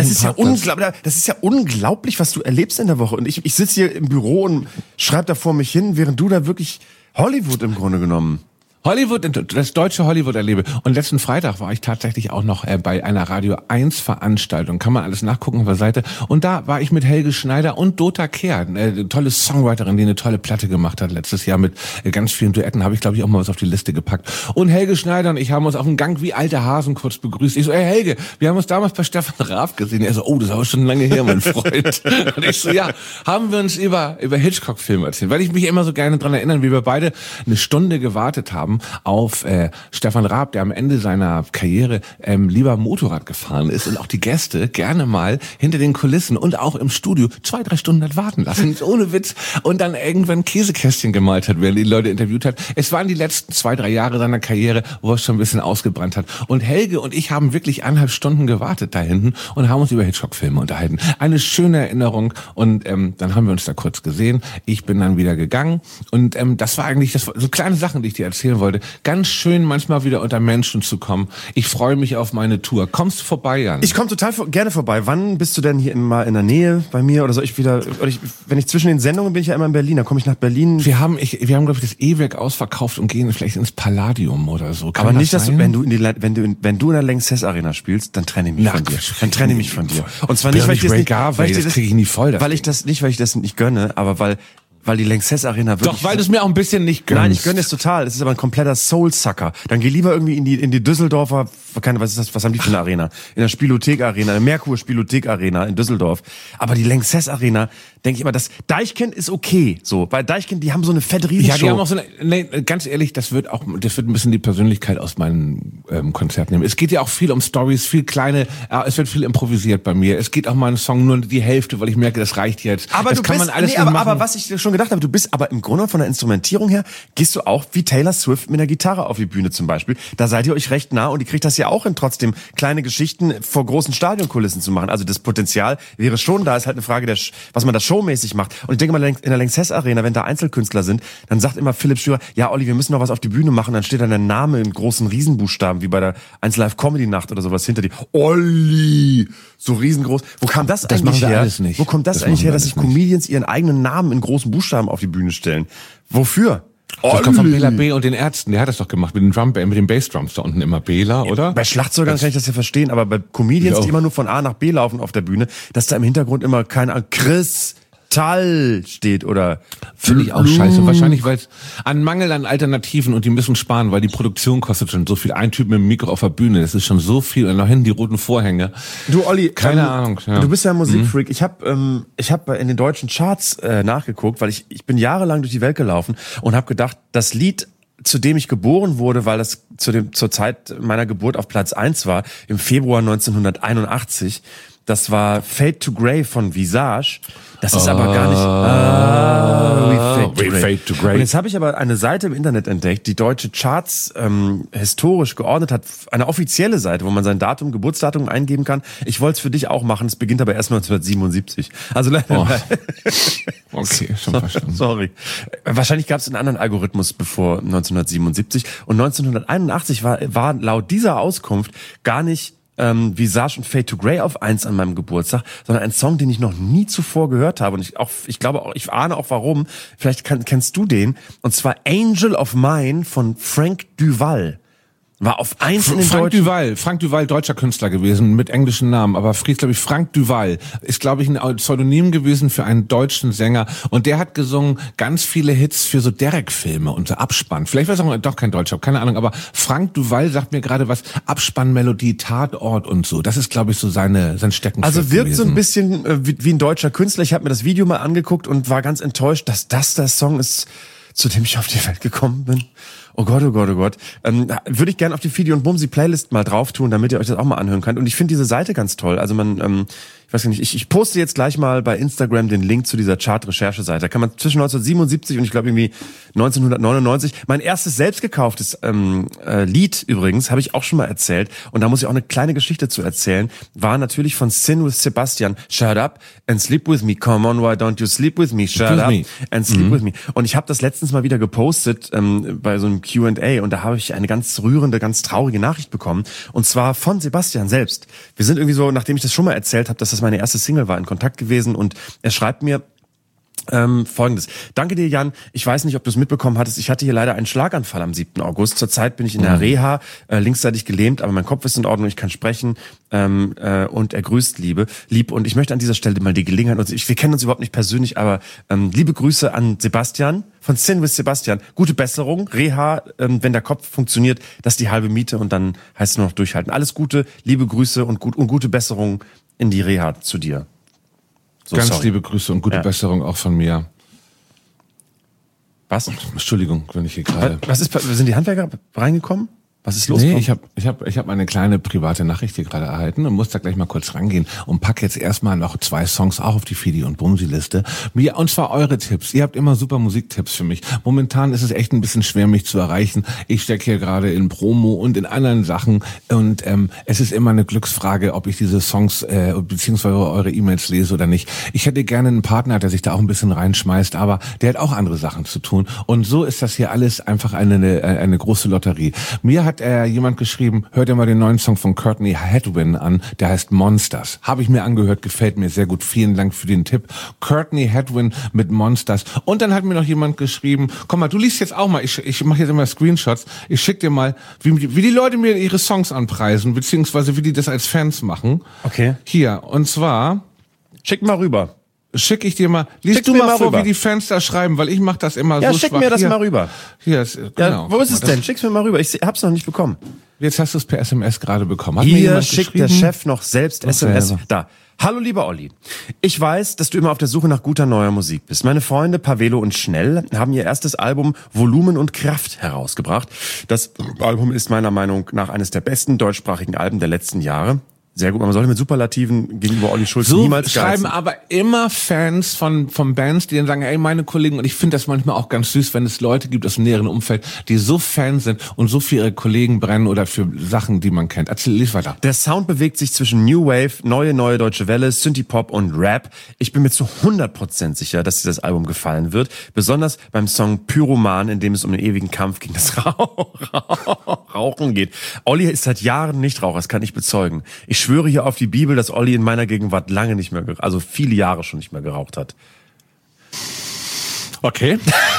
ist ja unglaublich, was du erlebst in der Woche. Und ich sitze hier im Büro und schreibe da vor mich hin, während du da wirklich Hollywood im Grunde genommen. Hollywood, das deutsche Hollywood erlebe. Und letzten Freitag war ich tatsächlich auch noch bei einer Radio 1 Veranstaltung. Kann man alles nachgucken auf der Seite. Und da war ich mit Helge Schneider und Dota Kehr, eine tolle Songwriterin, die eine tolle Platte gemacht hat letztes Jahr mit ganz vielen Duetten. Habe ich, glaube ich, auch mal was auf die Liste gepackt. Und Helge Schneider und ich haben uns auf dem Gang wie alte Hasen kurz begrüßt. Ich so, ey Helge, wir haben uns damals bei Stefan Raab gesehen. Er so, oh, das ist aber schon lange her, mein Freund. Und ich so, ja, haben wir uns über Hitchcock-Filme erzählt. Weil ich mich immer so gerne dran erinnere, wie wir beide eine Stunde gewartet haben auf Stefan Raab, der am Ende seiner Karriere lieber Motorrad gefahren ist und auch die Gäste gerne mal hinter den Kulissen und auch im Studio 2-3 Stunden hat warten lassen, ohne Witz, und dann irgendwann Käsekästchen gemalt hat, während die Leute interviewt hat. Es waren die letzten 2-3 Jahre seiner Karriere, wo er schon ein bisschen ausgebrannt hat. Und Helge und ich haben wirklich 1,5 Stunden gewartet da hinten und haben uns über Hitchcock-Filme unterhalten. Eine schöne Erinnerung und dann haben wir uns da kurz gesehen. Ich bin dann wieder gegangen und das war so kleine Sachen, die ich dir erzählen wollte. Ganz schön, manchmal wieder unter Menschen zu kommen. Ich freue mich auf meine Tour. Kommst du vorbei, Jan? Ich komme total gerne vorbei. Wann bist du denn hier mal in der Nähe bei mir? Oder soll ich wieder, wenn ich zwischen den Sendungen bin, ich ja immer in Berlin. Dann komme ich nach Berlin. Wir haben, glaube ich, das E-Werk ausverkauft und gehen vielleicht ins Palladium oder so. Aber nicht, dass du, wenn du in der Lanxess Arena spielst, dann trenne ich mich von dir. Dann trenne ich mich von dir. Und zwar nicht, weil ich das kriege ich nie voll. Weil ich das nicht gönne, aber weil die Lanxess Arena wirklich... Doch, weil du es mir auch ein bisschen nicht gönnst. Nein, ich gönne es total. Das ist aber ein kompletter Soul-Sucker. Dann geh lieber irgendwie in die Düsseldorfer, was haben die für eine Arena? In der Spielothek Arena, in der Merkur Spielothek Arena in Düsseldorf. Aber die Lanxess Arena, denke ich immer, das Deichkind ist okay. So, bei Deichkind, die haben so eine fette Riesenshow. Ja, die haben auch so ganz ehrlich, das wird ein bisschen die Persönlichkeit aus meinen Konzerten nehmen. Es geht ja auch viel um Stories, viel kleine, es wird viel improvisiert bei mir. Es geht auch mal ein Song nur die Hälfte, weil ich merke, das reicht jetzt. Aber aber was ich schon gedacht habe, du bist aber im Grunde von der Instrumentierung her, gehst du auch wie Taylor Swift mit einer Gitarre auf die Bühne zum Beispiel. Da seid ihr euch recht nah und ihr kriegt das ja auch hin, trotzdem kleine Geschichten vor großen Stadionkulissen zu machen. Also das Potenzial wäre schon da, ist halt eine Frage, was man da showmäßig macht. Und ich denke mal, in der Lanxess Arena, wenn da Einzelkünstler sind, dann sagt immer Philipp Stürer, ja Olli, wir müssen noch was auf die Bühne machen, dann steht dann der Name in großen Riesenbuchstaben, wie bei der 1 Live Comedy Nacht oder sowas hinter dir. Olli! So riesengroß. Wo kam das eigentlich her? Alles nicht. Wo kommt das eigentlich her, dass sich Comedians ihren eigenen Namen in großen Buchstaben auf die Bühne stellen? Wofür? Das kommt von Bela B. und den Ärzten. Der hat das doch gemacht mit den Bassdrums da unten immer. Bela, oder? Bei Schlagzeugern kann ich das ja verstehen, aber bei Comedians, die immer nur von A nach B laufen auf der Bühne, dass da im Hintergrund immer Chris Tall steht oder... Finde ich auch scheiße. Wahrscheinlich, weil es an Mangel an Alternativen und die müssen sparen, weil die Produktion kostet schon so viel. Ein Typ mit dem Mikro auf der Bühne, das ist schon so viel. Und noch hinten die roten Vorhänge. Du, Olli, keine Ahnung. Ja. Du bist ja ein Musikfreak. Ich hab in den deutschen Charts nachgeguckt, weil ich bin jahrelang durch die Welt gelaufen und habe gedacht, das Lied, zu dem ich geboren wurde, weil das zur Zeit meiner Geburt auf Platz 1 war, im Februar 1981, das war Fade to Grey von Visage. Das ist aber gar nicht... We Fade to Grey. Und jetzt habe ich aber eine Seite im Internet entdeckt, die deutsche Charts historisch geordnet hat. Eine offizielle Seite, wo man sein Geburtsdatum eingeben kann. Ich wollte es für dich auch machen. Es beginnt aber erst 1977. Also leider. Okay, schon verstanden. Sorry. Wahrscheinlich gab es einen anderen Algorithmus bevor 1977. Und 1981 war laut dieser Auskunft gar nicht Visage und Fade to Grey auf 1 an meinem Geburtstag, sondern ein Song, den ich noch nie zuvor gehört habe. Und ich ahne auch warum. Vielleicht kennst du den. Und zwar Angel of Mine von Frank Duval. War auf 1 in den Frank Duval, deutscher Künstler gewesen, mit englischen Namen, aber glaube ich, Frank Duval ist, glaube ich, ein Pseudonym gewesen für einen deutschen Sänger und der hat gesungen ganz viele Hits für so Derek-Filme und so Abspann. Vielleicht war es auch doch kein Deutscher, keine Ahnung, aber Frank Duval sagt mir gerade was, Abspannmelodie, Tatort und so. Das ist, glaube ich, so sein Steckenpferd Also wirkt gewesen. so ein bisschen wie ein deutscher Künstler. Ich habe mir das Video mal angeguckt und war ganz enttäuscht, dass das der Song ist, zu dem ich auf die Welt gekommen bin. Oh Gott, oh Gott, oh Gott. Würde ich gerne auf die Fidi und Bumsi Playlist mal drauf tun, damit ihr euch das auch mal anhören könnt. Und ich finde diese Seite ganz toll. Also ich weiß nicht, ich poste jetzt gleich mal bei Instagram den Link zu dieser Chart-Recherche-Seite. Da kann man zwischen 1977 und ich glaube irgendwie 1999, mein erstes selbst gekauftes Lied übrigens, habe ich auch schon mal erzählt. Und da muss ich auch eine kleine Geschichte zu erzählen. War natürlich von Sin with Sebastian. Shut up and sleep with me. Come on, why don't you sleep with me? Shut up and sleep with me. Und ich habe das letztens mal wieder gepostet bei so einem Q&A und da habe ich eine ganz rührende, ganz traurige Nachricht bekommen. Und zwar von Sebastian selbst. Wir sind irgendwie so, nachdem ich das schon mal erzählt habe, dass das meine erste Single war, in Kontakt gewesen und er schreibt mir Folgendes. Danke dir, Jan. Ich weiß nicht, ob du es mitbekommen hattest. Ich hatte hier leider einen Schlaganfall am 7. August. Zurzeit bin ich in der Reha, linksseitig gelähmt, aber mein Kopf ist in Ordnung, ich kann sprechen und er grüßt lieb. Und ich möchte an dieser Stelle mal die Gelegenheit, wir kennen uns überhaupt nicht persönlich, aber liebe Grüße an Sebastian von Sin with Sebastian. Gute Besserung, Reha, wenn der Kopf funktioniert, das ist die halbe Miete und dann heißt es nur noch durchhalten. Alles Gute, liebe Grüße und gute Besserung in die Reha zu dir. So, ganz liebe Grüße und gute Besserung auch von mir. Was? Entschuldigung, wenn ich hier gerade... Sind die Handwerker reingekommen? Was ist los? Nee, ich hab eine kleine private Nachricht hier gerade erhalten und muss da gleich mal kurz rangehen und pack jetzt erstmal noch 2 Songs auch auf die Fidi und Bumsi Liste. Und zwar eure Tipps. Ihr habt immer super Musiktipps für mich. Momentan ist es echt ein bisschen schwer, mich zu erreichen. Ich stecke hier gerade in Promo und in anderen Sachen und es ist immer eine Glücksfrage, ob ich diese Songs beziehungsweise eure E-Mails lese oder nicht. Ich hätte gerne einen Partner, der sich da auch ein bisschen reinschmeißt, aber der hat auch andere Sachen zu tun. Und so ist das hier alles einfach eine große Lotterie. Mir hat jemand geschrieben, hört ihr mal den neuen Song von Courtney Hadwin an, der heißt Monsters. Habe ich mir angehört, gefällt mir sehr gut. Vielen Dank für den Tipp. Courtney Hadwin mit Monsters. Und dann hat mir noch jemand geschrieben, komm mal, du liest jetzt auch mal, ich mache jetzt immer Screenshots, ich schick dir mal, wie die Leute mir ihre Songs anpreisen, beziehungsweise wie die das als Fans machen. Okay. Hier, und zwar... Schick mal rüber. Schick ich dir mal. Lies du mal vor, rüber, wie die Fans da schreiben, weil ich mach das immer so schwach. Ja, schick mir das mal rüber. Hier ist, genau. Ja, wo ist es denn? Schick's mir mal rüber. Ich hab's noch nicht bekommen. Jetzt hast du es per SMS gerade bekommen. Hat Hier schickt der Chef noch selbst SMS. Da. Hallo lieber Olli. Ich weiß, dass du immer auf der Suche nach guter neuer Musik bist. Meine Freunde Pavelo und Schnell haben ihr erstes Album Volumen und Kraft herausgebracht. Das Album ist meiner Meinung nach eines der besten deutschsprachigen Alben der letzten Jahre. Sehr gut, man sollte mit Superlativen gegenüber Olli Schulz so niemals schreiben aber immer Fans von Bands, die dann sagen, ey, meine Kollegen, und ich finde das manchmal auch ganz süß, wenn es Leute gibt aus dem näheren Umfeld, die so Fans sind und so für ihre Kollegen brennen oder für Sachen, die man kennt. Erzähl, lies weiter. Der Sound bewegt sich zwischen New Wave, neue deutsche Welle, Synthie-Pop und Rap. Ich bin mir zu 100% sicher, dass dir das Album gefallen wird. Besonders beim Song Pyroman, in dem es um den ewigen Kampf gegen das Rauchen geht. Olli ist seit Jahren Nichtraucher, das kann ich bezeugen. Ich schwöre hier auf die Bibel, dass Olli in meiner Gegenwart lange nicht mehr, also viele Jahre schon nicht mehr geraucht hat. Okay.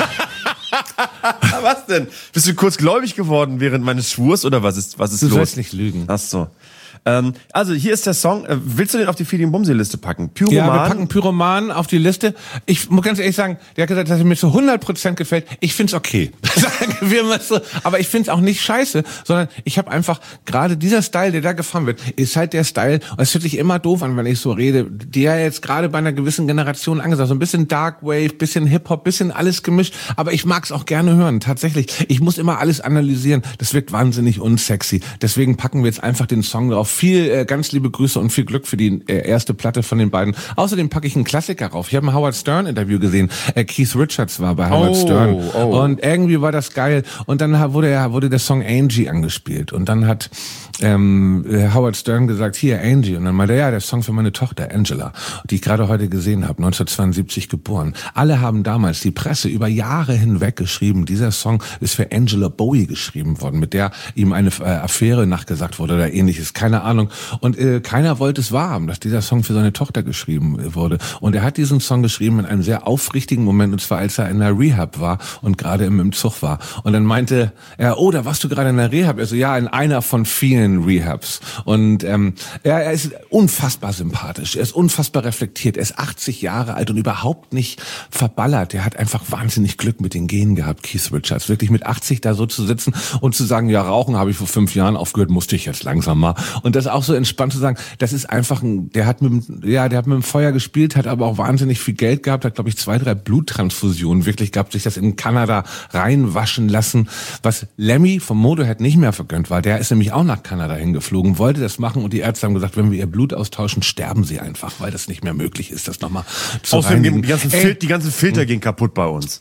Was denn? Bist du kurz gläubig geworden während meines Schwurs oder was ist los? Du sollst nicht lügen. Ach so. Also hier ist der Song. Willst du den auf die Fidi und Bumsi Liste packen? Pyroman? Ja, wir packen Pyroman auf die Liste. Ich muss ganz ehrlich sagen, der hat gesagt, dass er mir zu 100% gefällt. Ich find's okay. Sagen wir mal so. Aber ich find's auch nicht scheiße, sondern ich habe einfach, gerade dieser Style, der da gefahren wird, ist halt der Style, und es hört sich immer doof an, wenn ich so rede, der jetzt gerade bei einer gewissen Generation angesagt, so ein bisschen Dark Wave, bisschen Hip-Hop, bisschen alles gemischt, aber ich mag's auch gerne hören, tatsächlich. Ich muss immer alles analysieren, das wirkt wahnsinnig unsexy. Deswegen packen wir jetzt einfach den Song drauf. Ganz liebe Grüße und viel Glück für die erste Platte von den beiden. Außerdem packe ich einen Klassiker rauf. Ich habe ein Howard Stern Interview gesehen. Keith Richards war bei Howard Stern. Und irgendwie war das geil. Und dann wurde der Song Angie angespielt. Und dann hat Howard Stern gesagt, hier Angie. Und dann meinte er, ja, der Song für meine Tochter Angela, die ich gerade heute gesehen habe, 1972 geboren. Alle haben damals, die Presse, über Jahre hinweg geschrieben, dieser Song ist für Angela Bowie geschrieben worden, mit der ihm eine Affäre nachgesagt wurde oder ähnliches. Keine keine Ahnung. Und keiner wollte es wahrhaben, dass dieser Song für seine Tochter geschrieben wurde. Und er hat diesen Song geschrieben in einem sehr aufrichtigen Moment, und zwar als er in der Rehab war und gerade im Zug war. Und dann meinte er, oh, da warst du gerade in der Rehab. Also ja, in einer von vielen Rehabs. Und er ist unfassbar sympathisch, er ist unfassbar reflektiert, er ist 80 Jahre alt und überhaupt nicht verballert. Er hat einfach wahnsinnig Glück mit den Genen gehabt, Keith Richards. Wirklich mit 80 da so zu sitzen und zu sagen, ja, Rauchen habe ich vor 5 Jahren aufgehört, musste ich jetzt langsam mal. Und das auch so entspannt zu sagen, das ist einfach der hat mit dem Feuer gespielt, hat aber auch wahnsinnig viel Geld gehabt, hat, glaube ich, 2, 3 Bluttransfusionen wirklich gehabt, sich das in Kanada reinwaschen lassen, was Lemmy vom Motorhead nicht mehr vergönnt war. Der ist nämlich auch nach Kanada hingeflogen, wollte das machen und die Ärzte haben gesagt, wenn wir ihr Blut austauschen, sterben sie einfach, weil das nicht mehr möglich ist, das nochmal zu reinigen. Die ganzen Filter gehen kaputt bei uns.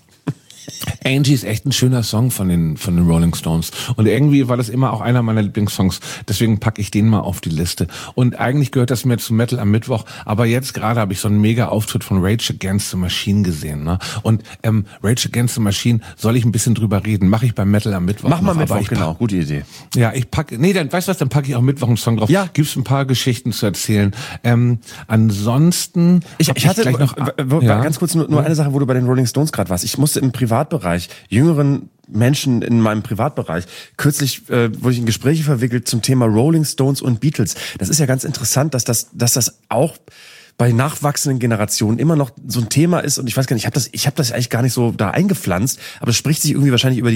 Angie ist echt ein schöner Song von den Rolling Stones. Und irgendwie war das immer auch einer meiner Lieblingssongs. Deswegen packe ich den mal auf die Liste. Und eigentlich gehört das mehr zu Metal am Mittwoch. Aber jetzt gerade habe ich so einen mega Auftritt von Rage Against the Machine gesehen. Ne? Und Rage Against the Machine, soll ich ein bisschen drüber reden? Mache ich beim Metal am Mittwoch. Mach mal Mittwoch, genau. Gute Idee. Ja, dann weißt du was, dann packe ich auch Mittwoch einen Song drauf. Ja. Gibt's ein paar Geschichten zu erzählen. Ansonsten ich hatte gleich noch ganz kurz nur eine Sache, wo du bei den Rolling Stones gerade warst. Ich musste im Privatbereich jüngeren Menschen in meinem Privatbereich. Kürzlich wurde ich in Gespräche verwickelt zum Thema Rolling Stones und Beatles. Das ist ja ganz interessant, dass das auch bei nachwachsenden Generationen immer noch so ein Thema ist, und ich weiß gar nicht, ich hab das eigentlich gar nicht so da eingepflanzt, aber es spricht sich irgendwie wahrscheinlich über die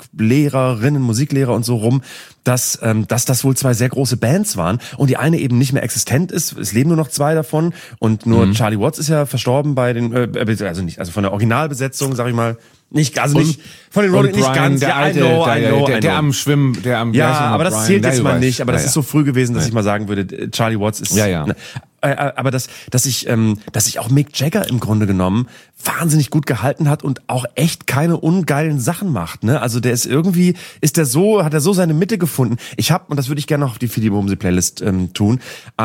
Musiklehrer und so rum, dass das wohl 2 sehr große Bands waren und die eine eben nicht mehr existent ist. Es leben nur noch 2 davon und nur Charlie Watts ist ja verstorben bei den also von der Originalbesetzung, sag ich mal. Nicht von den Rolling, nicht ganz, der alte, der am Schwimmen, aber das zählt jetzt mal nicht, aber das ist so früh gewesen, dass ich mal sagen würde, Charlie Watts ist, aber dass sich auch Mick Jagger im Grunde genommen wahnsinnig gut gehalten hat und auch echt keine ungeilen Sachen macht, ne? Also der ist irgendwie, hat er so seine Mitte gefunden. Ich habe, und das würde ich gerne noch auf die Philipp Bumse Playlist tun,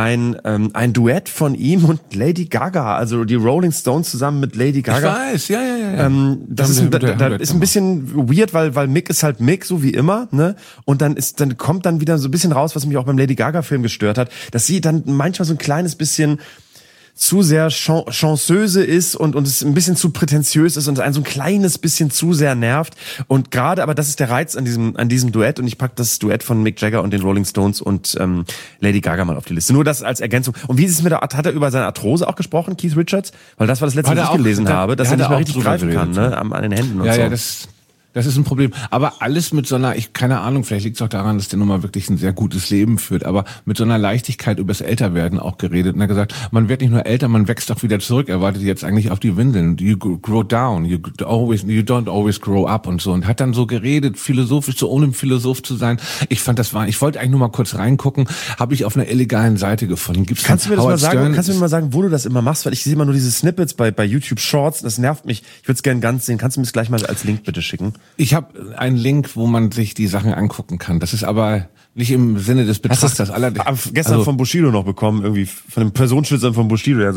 ein Duett von ihm und Lady Gaga, also die Rolling Stones zusammen mit Lady Gaga. Ich weiß, ja. Das ist ein bisschen weird, weil Mick ist halt Mick, so wie immer, ne? Und dann kommt dann wieder so ein bisschen raus, was mich auch beim Lady Gaga Film gestört hat, dass sie dann manchmal so ein kleines bisschen zu sehr chanceuse ist und es ein bisschen zu prätentiös ist und einen so ein kleines bisschen zu sehr nervt. Und gerade, aber das ist der Reiz an diesem Duett, und ich pack das Duett von Mick Jagger und den Rolling Stones und Lady Gaga mal auf die Liste. Nur das als Ergänzung. Und wie ist es hat er über seine Arthrose auch gesprochen, Keith Richards? Weil das war das letzte, was ich gelesen habe, dass er nicht mehr richtig greifen kann, ne? An den Händen und so. Ja, das ist ein Problem. Aber alles mit so einer, keine Ahnung, vielleicht liegt es auch daran, dass der nun mal wirklich ein sehr gutes Leben führt, aber mit so einer Leichtigkeit übers Älterwerden auch geredet. Und er hat gesagt, man wird nicht nur älter, man wächst auch wieder zurück. Er wartet jetzt eigentlich auf die Windeln. You grow down, you don't always grow up und so. Und hat dann so geredet, philosophisch, so ohne Philosoph zu sein. Ich wollte eigentlich nur mal kurz reingucken, habe ich auf einer illegalen Seite gefunden. Kannst du mir mal sagen, wo du das immer machst? Weil ich sehe immer nur diese Snippets bei YouTube Shorts, das nervt mich. Ich würde es gerne ganz sehen. Kannst du mir das gleich mal als Link bitte schicken? Ich habe einen Link, wo man sich die Sachen angucken kann. Das ist aber nicht im Sinne des Betrachters. Gestern von Bushido noch bekommen, irgendwie von dem Personenschützer von Bushido. Der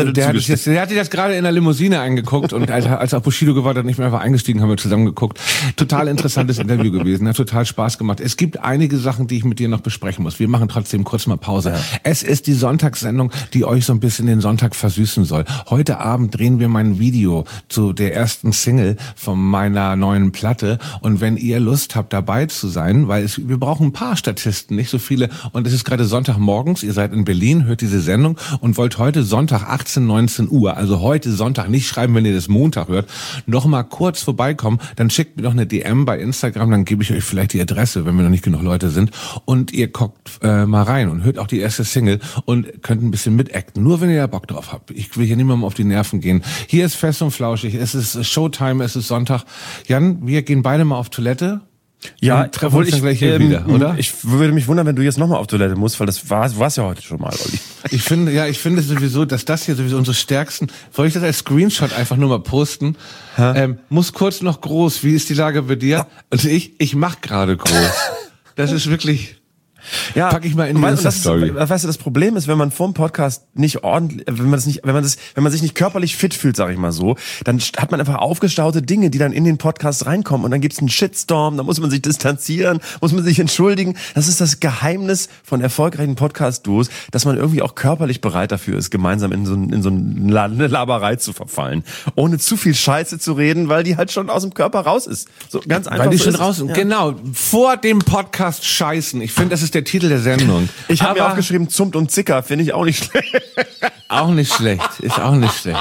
hat sich das gerade in der Limousine angeguckt und als auch Bushido gewartet hat, nicht mehr einfach eingestiegen, haben wir zusammen geguckt. Total interessantes Interview gewesen, hat total Spaß gemacht. Es gibt einige Sachen, die ich mit dir noch besprechen muss. Wir machen trotzdem kurz mal Pause. Ja. Es ist die Sonntagssendung, die euch so ein bisschen den Sonntag versüßen soll. Heute Abend drehen wir mein Video zu der ersten Single von meiner neuen Platte, und wenn ihr Lust habt, dabei zu sein, weil wir brauchen ein paar Statisten, nicht so viele, und es ist gerade Sonntagmorgens, ihr seid in Berlin, hört diese Sendung und wollt heute Sonntag 18, 19 Uhr, also heute Sonntag, nicht schreiben, wenn ihr das Montag hört, noch mal kurz vorbeikommen, dann schickt mir doch eine DM bei Instagram, dann gebe ich euch vielleicht die Adresse, wenn wir noch nicht genug Leute sind, und ihr guckt mal rein und hört auch die erste Single und könnt ein bisschen mitacten, nur wenn ihr da Bock drauf habt. Ich will hier niemandem auf die Nerven gehen. Hier ist Fest und Flauschig, es ist Showtime, es ist Sonntag. Jan, wir gehen beide mal auf Toilette. Ja, treffen uns dann gleich hier wieder, oder? Ich würde mich wundern, wenn du jetzt nochmal auf Toilette musst, weil du warst ja heute schon mal, Olli. Ich finde sowieso, dass das hier sowieso unsere stärksten, soll ich das als Screenshot einfach nur mal posten? Muss kurz noch groß, wie ist die Lage bei dir? Also ich mach gerade groß. Das ist wirklich... Ja, pack ich mal in die Insta-Story. Weißt du, das Problem ist, wenn man vor dem Podcast nicht ordentlich, wenn man sich nicht körperlich fit fühlt, sag ich mal so, dann hat man einfach aufgestaute Dinge, die dann in den Podcast reinkommen und dann gibt's einen Shitstorm, da muss man sich distanzieren, muss man sich entschuldigen. Das ist das Geheimnis von erfolgreichen Podcast-Duos, dass man irgendwie auch körperlich bereit dafür ist, gemeinsam in so eine Laberei zu verfallen, ohne zu viel Scheiße zu reden, weil die halt schon aus dem Körper raus ist. So ganz einfach. Weil die so schon raus sind. Ja. Genau, vor dem Podcast scheißen. Ich finde, das ist der Titel der Sendung. Ich habe mir aufgeschrieben, Zumpt und Zicker, finde ich auch nicht schlecht. Auch nicht schlecht, ist auch nicht schlecht.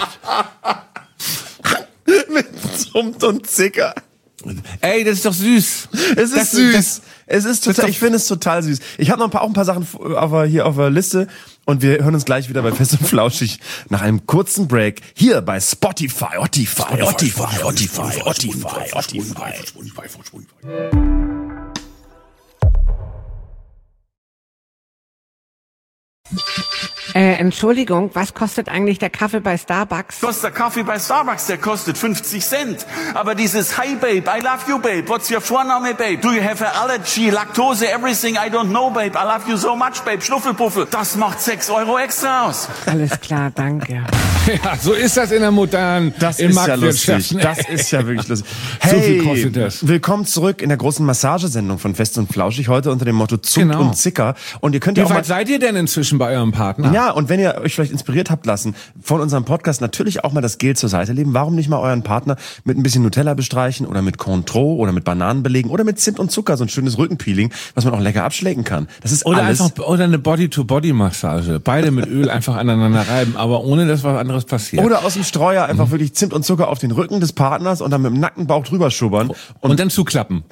Mit Zumpt und Zicker. Ey, das ist doch süß. Es ist süß. Es ist total, ich finde es total süß. Ich habe noch ein paar Sachen hier auf der Liste und wir hören uns gleich wieder bei Fest und Flauschig nach einem kurzen Break hier bei Spotify. Entschuldigung, was kostet eigentlich der Kaffee bei Starbucks? Der Kaffee bei Starbucks, der kostet 50 Cent. Aber dieses Hi Babe, I love you Babe, what's your Vorname Babe? Do you have an allergy, Laktose, everything, I don't know Babe, I love you so much Babe, Schnuffelpuffel, das macht 6 € extra aus. Alles klar, danke. Ja, so ist das in der modernen Das ist ja lustig. Das ist ja wirklich lustig. Hey, so viel kostet das. Willkommen zurück in der großen Massagesendung von Fest und Flauschig, heute unter dem Motto Zumpt und Zicker. Und ihr könnt ja auch weit seid ihr denn inzwischen bei eurem Partner? Ja, und wenn ihr euch vielleicht inspiriert habt lassen, von unserem Podcast natürlich auch mal das Gel zur Seite legen. Warum nicht mal euren Partner mit ein bisschen Nutella bestreichen oder mit Cointreau oder mit Bananen belegen oder mit Zimt und Zucker, so ein schönes Rückenpeeling, was man auch lecker abschlecken kann. Das ist oder alles. Oder eine Body-to-Body-Massage. Beide mit Öl einfach aneinander reiben, aber ohne dass was anderes passiert. Oder aus dem Streuer einfach wirklich Zimt und Zucker auf den Rücken des Partners und dann mit dem nackten Bauch drüber schubbern. Und dann zuklappen.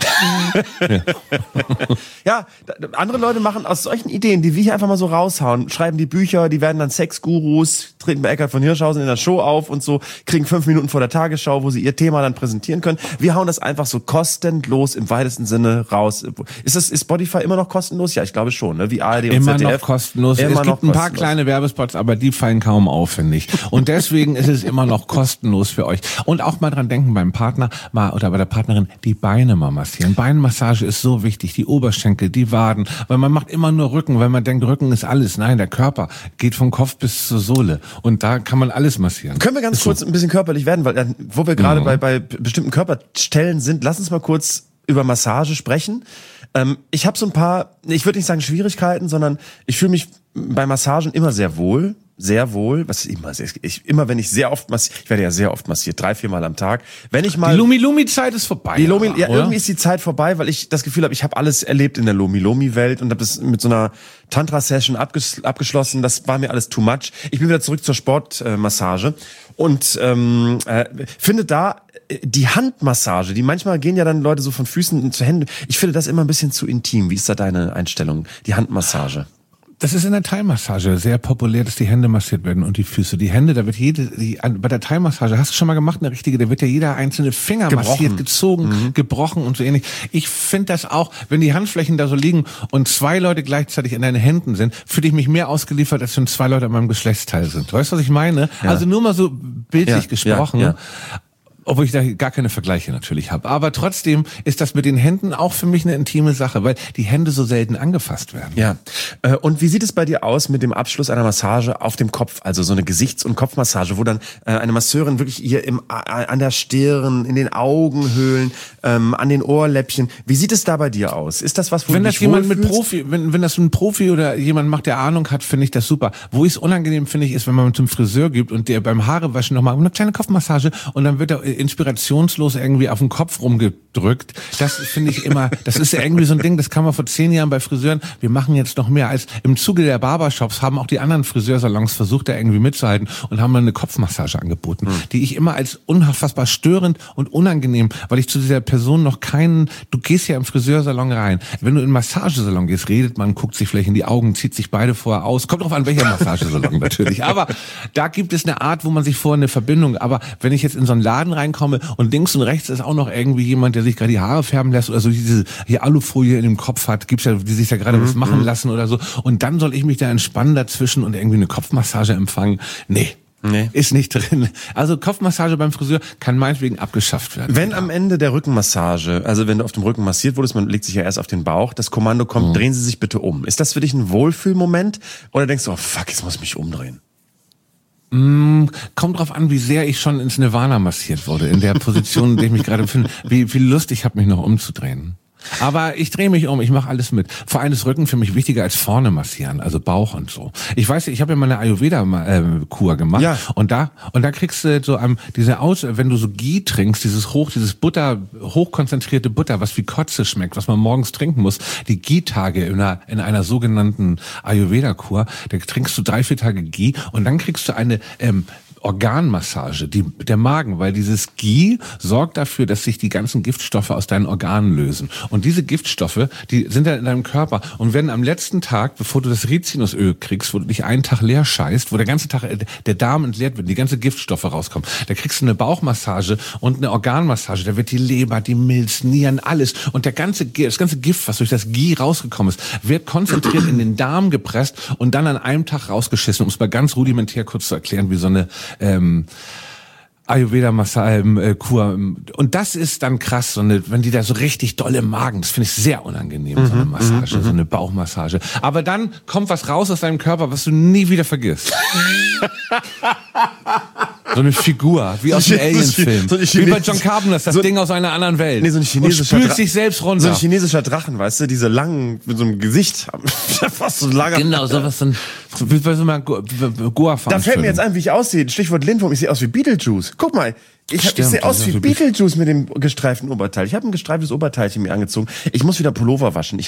Ja, andere Leute machen aus solchen Ideen, die wir hier einfach mal so raushauen, schreiben die Bücher, die werden dann Sexgurus, treten bei Eckart von Hirschhausen in der Show auf und so, kriegen 5 Minuten vor der Tagesschau, wo sie ihr Thema dann präsentieren können. Wir hauen das einfach so kostenlos im weitesten Sinne raus. Ist Spotify immer noch kostenlos? Ja, ich glaube schon, ne? Wie ARD und immer ZDF. Immer noch kostenlos. Es gibt ein paar kleine Werbespots, aber die fallen kaum auf, finde ich. Und deswegen ist es immer noch kostenlos für euch. Und auch mal dran denken, beim Partner mal oder bei der Partnerin die Beine mal massieren. Beinmassage ist so wichtig, die Oberschenkel, die Waden, weil man macht immer nur Rücken, weil man denkt, Rücken ist alles. Nein, der Körper geht vom Kopf bis zur Sohle und da kann man alles massieren. Können wir ganz kurz ein bisschen körperlich werden, weil wo wir gerade bei bestimmten Körperstellen sind, lass uns mal kurz über Massage sprechen. Ich habe so ein paar, ich würde nicht sagen Schwierigkeiten, sondern ich fühle mich bei Massagen immer sehr wohl. Sehr wohl, wenn ich sehr oft massiere, ich werde ja sehr oft massiert, 3-4 Mal am Tag. Wenn ich mal die Lumi-Lumi-Zeit ist vorbei. Irgendwie ist die Zeit vorbei, weil ich das Gefühl habe, ich habe alles erlebt in der Lumi-Lumi-Welt und habe das mit so einer Tantra-Session abgeschlossen. Das war mir alles too much. Ich bin wieder zurück zur Sportmassage und finde da die Handmassage, die manchmal gehen ja dann Leute so von Füßen zu Händen. Ich finde das immer ein bisschen zu intim. Wie ist da deine Einstellung? Die Handmassage. Das ist in der Thai-Massage sehr populär, dass die Hände massiert werden und die Füße. Die Hände, da wird bei der Thai-Massage, hast du schon mal gemacht, eine richtige, da wird ja jeder einzelne Finger massiert, gezogen, gebrochen und so ähnlich. Ich finde das auch, wenn die Handflächen da so liegen und 2 Leute gleichzeitig in deinen Händen sind, fühle ich mich mehr ausgeliefert, als wenn 2 Leute an meinem Geschlechtsteil sind. Weißt du, was ich meine? Ja. Also nur mal so bildlich gesprochen. Ja. Obwohl ich da gar keine Vergleiche natürlich habe. Aber trotzdem ist das mit den Händen auch für mich eine intime Sache, weil die Hände so selten angefasst werden. Ja. Und wie sieht es bei dir aus mit dem Abschluss einer Massage auf dem Kopf? Also so eine Gesichts- und Kopfmassage, wo dann eine Masseurin wirklich hier an der Stirn, in den Augenhöhlen, an den Ohrläppchen. Wie sieht es da bei dir aus? Ist das was, wo wenn du das dich jemand wohlfühlst? mit Profi, wenn das ein Profi oder jemand macht, der Ahnung hat, finde ich das super. Wo ich es unangenehm finde, ist, wenn man zum Friseur gibt und der beim Haarewaschen nochmal eine kleine Kopfmassage und dann wird er inspirationslos irgendwie auf den Kopf rumgedrückt. Das finde ich immer, das ist irgendwie so ein Ding, das kann man vor 10 Jahren bei Friseuren, wir machen jetzt noch mehr als im Zuge der Barbershops haben auch die anderen Friseursalons versucht, da irgendwie mitzuhalten und haben dann eine Kopfmassage angeboten, die ich immer als unfassbar störend und unangenehm, weil ich zu dieser Person noch du gehst ja im Friseursalon rein. Wenn du in einen Massagesalon gehst, redet man, guckt sich vielleicht in die Augen, zieht sich beide vorher aus. Kommt drauf an, welcher Massagesalon natürlich. Aber da gibt es eine Art, wo man sich vorher eine Verbindung, aber wenn ich jetzt in so einen Laden reinkomme und links und rechts ist auch noch irgendwie jemand, der sich gerade die Haare färben lässt oder so diese hier Alufolie in dem Kopf hat, gibt's ja, die sich da gerade was machen lassen oder so und dann soll ich mich da entspannen dazwischen und irgendwie eine Kopfmassage empfangen. Nee. Nee. Ist nicht drin. Also Kopfmassage beim Friseur kann meinetwegen abgeschafft werden. Wenn am Ende der Rückenmassage, also wenn du auf dem Rücken massiert wurdest, man legt sich ja erst auf den Bauch, das Kommando kommt, drehen Sie sich bitte um. Ist das für dich ein Wohlfühlmoment? Oder denkst du, oh fuck, jetzt muss ich mich umdrehen? Kommt drauf an, wie sehr ich schon ins Nirvana massiert wurde, in der Position, in der ich mich gerade befinde. Wie Lust ich habe, mich noch umzudrehen. Aber ich drehe mich um, ich mache alles mit. Vor allem ist Rücken für mich wichtiger als vorne massieren, also Bauch und so. Ich weiß, ich habe ja mal eine Ayurveda-Kur gemacht, ja. und da kriegst du so wenn du so Ghee trinkst, dieses hochkonzentrierte Butter, was wie Kotze schmeckt, was man morgens trinken muss, die Ghee-Tage in einer sogenannten Ayurveda-Kur, da trinkst du 3-4 Tage Ghee und dann kriegst du eine Organmassage, der Magen, weil dieses Ghee sorgt dafür, dass sich die ganzen Giftstoffe aus deinen Organen lösen. Und diese Giftstoffe, die sind dann in deinem Körper und werden am letzten Tag, bevor du das Rizinusöl kriegst, wo du dich einen Tag leer scheißt, wo der ganze Tag der Darm entleert wird, die ganzen Giftstoffe rauskommen, da kriegst du eine Bauchmassage und eine Organmassage, da wird die Leber, die Milz, Nieren, alles und das ganze Gift, was durch das Ghee rausgekommen ist, wird konzentriert in den Darm gepresst und dann an einem Tag rausgeschissen, um es mal ganz rudimentär kurz zu erklären, wie so eine Ayurveda-Kur. Und das ist dann krass, wenn die da so richtig doll im Magen, das finde ich sehr unangenehm, so eine Massage, so eine Bauchmassage. Aber dann kommt was raus aus deinem Körper, was du nie wieder vergisst. So eine Figur, wie aus dem Aliens-Film. Wie bei John Carpenter, das Ding aus einer anderen Welt. Nee, so ein chinesischer und spült sich selbst runter. So ein chinesischer Drachen, weißt du, diese langen, mit so einem Gesicht, fast so ein langer. Genau, sowas wie bei so einer Goa-Veranstaltung. Da fällt mir jetzt ein, wie ich aussehe. Stichwort Lindwurm, ich sehe aus wie Beetlejuice. Guck mal. Ich sehe aus wie Beetlejuice mit dem gestreiften Oberteil. Ich habe ein gestreiftes Oberteilchen mir angezogen. Ich muss wieder Pullover waschen.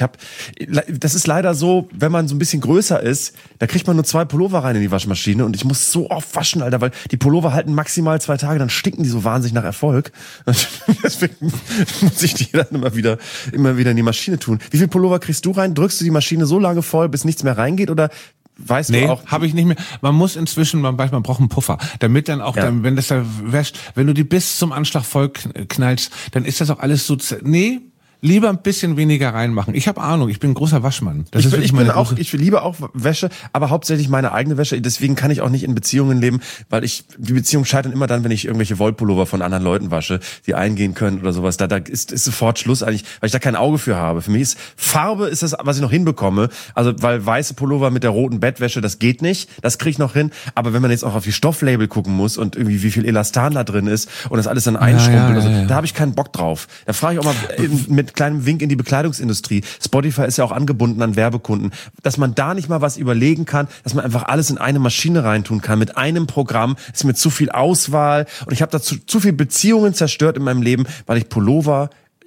Das ist leider so, wenn man so ein bisschen größer ist, da kriegt man nur 2 Pullover rein in die Waschmaschine und ich muss so oft waschen, Alter, weil die Pullover halten maximal 2 Tage, dann stinken die so wahnsinnig nach Erfolg. Deswegen muss ich die dann immer wieder in die Maschine tun. Wie viel Pullover kriegst du rein? Drückst du die Maschine so lange voll, bis nichts mehr reingeht oder weißt du auch? Habe ich nicht mehr. Man muss inzwischen, man braucht einen Puffer, damit dann auch, wenn das da wäscht, wenn du die bis zum Anschlag voll knallst, dann ist das auch alles so, lieber ein bisschen weniger reinmachen. Ich habe Ahnung, ich bin ein großer Waschmann. Ich liebe auch Wäsche, aber hauptsächlich meine eigene Wäsche. Deswegen kann ich auch nicht in Beziehungen leben, weil die Beziehungen scheitern immer dann, wenn ich irgendwelche Wollpullover von anderen Leuten wasche, die eingehen können oder sowas. Da ist sofort Schluss eigentlich, weil ich da kein Auge für habe. Für mich ist Farbe ist das, was ich noch hinbekomme. Also weil weiße Pullover mit der roten Bettwäsche, das geht nicht. Das kriege ich noch hin. Aber wenn man jetzt auch auf die Stofflabel gucken muss und irgendwie wie viel Elastan da drin ist und das alles dann einschrumpelt, da habe ich keinen Bock drauf. Da frage ich auch mal mit kleinem Wink in die Bekleidungsindustrie. Spotify ist ja auch angebunden an Werbekunden, dass man da nicht mal was überlegen kann, dass man einfach alles in eine Maschine reintun kann. Mit einem Programm ist mir zu viel Auswahl und ich habe dazu zu viel Beziehungen zerstört in meinem Leben, weil ich Pullover,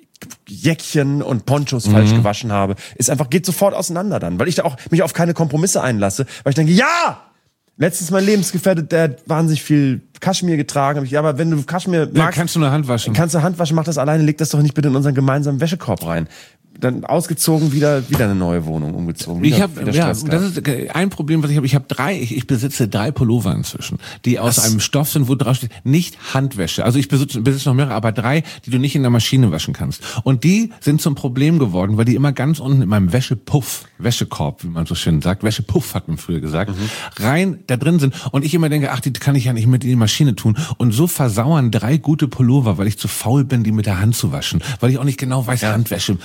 Jäckchen und Ponchos falsch gewaschen habe. Geht sofort auseinander dann, weil ich da auch mich auf keine Kompromisse einlasse, weil ich denke, ja! Letztens mein Lebensgefährte, der hat wahnsinnig viel Kaschmir getragen. Aber wenn du Kaschmir magst, kannst du eine Hand waschen. Kannst du Hand waschen, mach das alleine, leg das doch nicht bitte in unseren gemeinsamen Wäschekorb rein. Dann ausgezogen, wieder eine neue Wohnung umgezogen. Das ist ein Problem, was ich habe. Ich besitze 3 Pullover inzwischen, die aus einem Stoff sind, wo drauf steht, nicht Handwäsche. Also ich besitze noch mehrere, aber 3, die du nicht in der Maschine waschen kannst. Und die sind zum Problem geworden, weil die immer ganz unten in meinem Wäschekorb, wie man so schön sagt, Wäschepuff hat man früher gesagt, rein da drin sind. Und ich immer denke, die kann ich ja nicht mit in die Maschine tun. Und so versauern 3 gute Pullover, weil ich zu faul bin, die mit der Hand zu waschen. Weil ich auch nicht genau weiß, Handwäsche.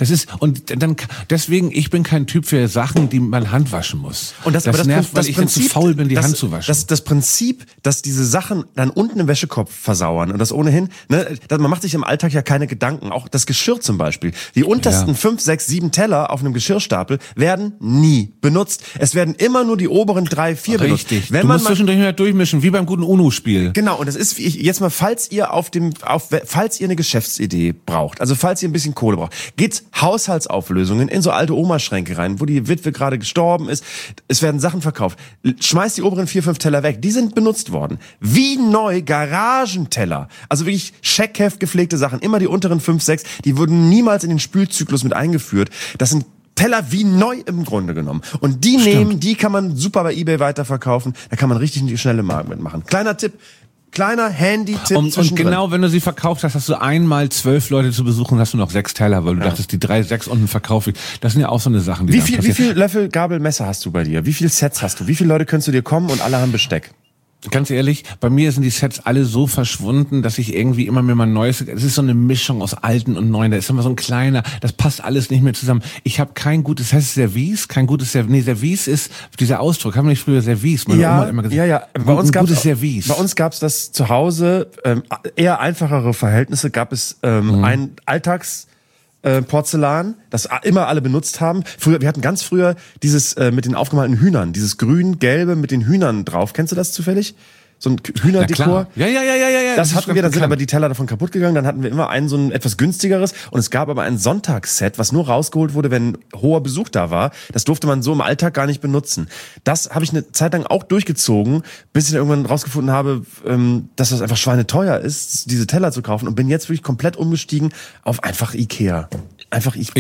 Deswegen, ich bin kein Typ für Sachen, die man Hand waschen muss. Und das nervt, weil ich dann zu faul bin, die Hand zu waschen. Das Prinzip, dass diese Sachen dann unten im Wäschekorb versauern und das ohnehin, man macht sich im Alltag ja keine Gedanken. Auch das Geschirr zum Beispiel. Die untersten 5, 6, 7 Teller auf einem Geschirrstapel werden nie benutzt. Es werden immer nur die oberen 3, 4 benutzt. Richtig. Du musst zwischendurch mal durchmischen, wie beim guten UNO-Spiel. Genau, und das ist, jetzt mal, falls ihr falls ihr eine Geschäftsidee braucht, also falls ihr ein bisschen Kohle braucht, geht's Haushaltsauflösungen in so alte Oma-Schränke rein, wo die Witwe gerade gestorben ist. Es werden Sachen verkauft. Schmeißt die oberen 4, 5 Teller weg. Die sind benutzt worden. Wie neu Garagenteller. Also wirklich Scheckheft gepflegte Sachen. Immer die unteren 5, 6. Die wurden niemals in den Spülzyklus mit eingeführt. Das sind Teller wie neu im Grunde genommen. Und die kann man super bei eBay weiterverkaufen. Da kann man richtig eine schnelle Mark mitmachen. Kleiner Handy-Tipp. Und genau, wenn du sie verkauft hast, hast du einmal 12 Leute zu besuchen, hast du noch 6 Teller, weil du dachtest, die 3, 6 unten verkaufe ich. Das sind ja auch so eine Sachen, die Wie viel Löffel, Gabel, Messer hast du bei dir? Wie viel Sets hast du? Wie viele Leute kannst du dir kommen und alle haben Besteck? Ganz ehrlich, bei mir sind die Sets alle so verschwunden, dass ich irgendwie immer mir mal Neues, es ist so eine Mischung aus alten und neuen, da ist immer so ein kleiner, das passt alles nicht mehr zusammen. Ich habe kein gutes, heißt es Service? Kein gutes Service, Service ist dieser Ausdruck, haben wir nicht früher Service? Meine Oma hat immer gesagt, ja. Bei uns gab's gutes Service. Bei uns gab's das zu Hause, eher einfachere Verhältnisse, gab es ein Porzellan, das immer alle benutzt haben. Früher, wir hatten ganz früher dieses mit den aufgemalten Hühnern, dieses grün-gelbe mit den Hühnern drauf. Kennst du das zufällig? So ein Hühnerdekor. Ja. Das hatten wir, dann sind aber die Teller davon kaputt gegangen. Dann hatten wir immer so ein etwas günstigeres. Und es gab aber ein Sonntagsset, was nur rausgeholt wurde, wenn hoher Besuch da war. Das durfte man so im Alltag gar nicht benutzen. Das habe ich eine Zeit lang auch durchgezogen, bis ich dann irgendwann rausgefunden habe, dass das einfach schweineteuer ist, diese Teller zu kaufen. Und bin jetzt wirklich komplett umgestiegen auf einfach Ikea. Ich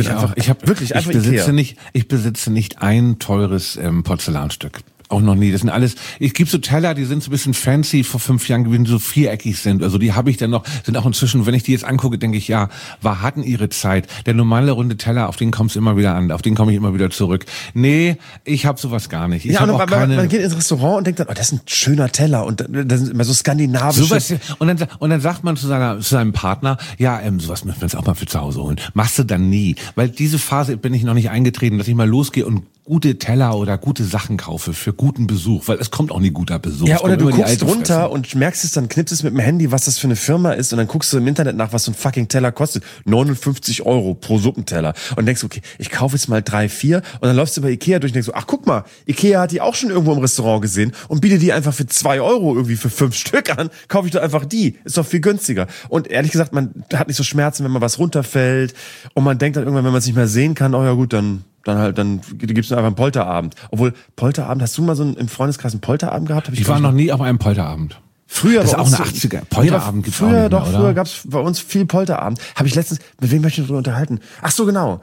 besitze nicht ein teures Porzellanstück. Auch noch nie. Das sind alles, es gibt so Teller, die sind so ein bisschen fancy vor 5 Jahren gewesen, so viereckig sind. Also die habe ich dann noch, sind auch inzwischen, wenn ich die jetzt angucke, denke ich, ja, hatten ihre Zeit. Der normale runde Teller, auf den kommst du immer wieder an, auf den komme ich immer wieder zurück. Nee, ich habe sowas gar nicht. Man geht ins Restaurant und denkt dann, das ist ein schöner Teller und das sind immer so skandinavische. Sowas, und dann sagt man zu seinem Partner, ja, sowas müssen wir uns auch mal für zu Hause holen. Machst du dann nie. Weil diese Phase bin ich noch nicht eingetreten, dass ich mal losgehe und gute Teller oder gute Sachen kaufe für guten Besuch, weil es kommt auch nie guter Besuch. Ja, oder du guckst runter und merkst es, dann knippst es mit dem Handy, was das für eine Firma ist und dann guckst du im Internet nach, was so ein fucking Teller kostet. 59 € pro Suppenteller. Und denkst, okay, ich kaufe jetzt mal 3, 4 und dann läufst du bei Ikea durch und denkst so, ach guck mal, Ikea hat die auch schon irgendwo im Restaurant gesehen und bietet die einfach für 2 € irgendwie für 5 Stück an, kaufe ich doch einfach die. Ist doch viel günstiger. Und ehrlich gesagt, man hat nicht so Schmerzen, wenn man was runterfällt und man denkt dann irgendwann, wenn man es nicht mehr sehen kann, oh ja gut, dann gibt's einfach einen Polterabend. Obwohl, Polterabend, hast du mal so im Freundeskreis einen Polterabend gehabt? Ich war noch nie auf einem Polterabend. Früher, das ist auch eine 80er. Polterabend gibt's auch nicht mehr, oder? Früher gab's bei uns viel Polterabend. Habe ich letztens, mit wem möchte ich darüber unterhalten? Ach so, genau.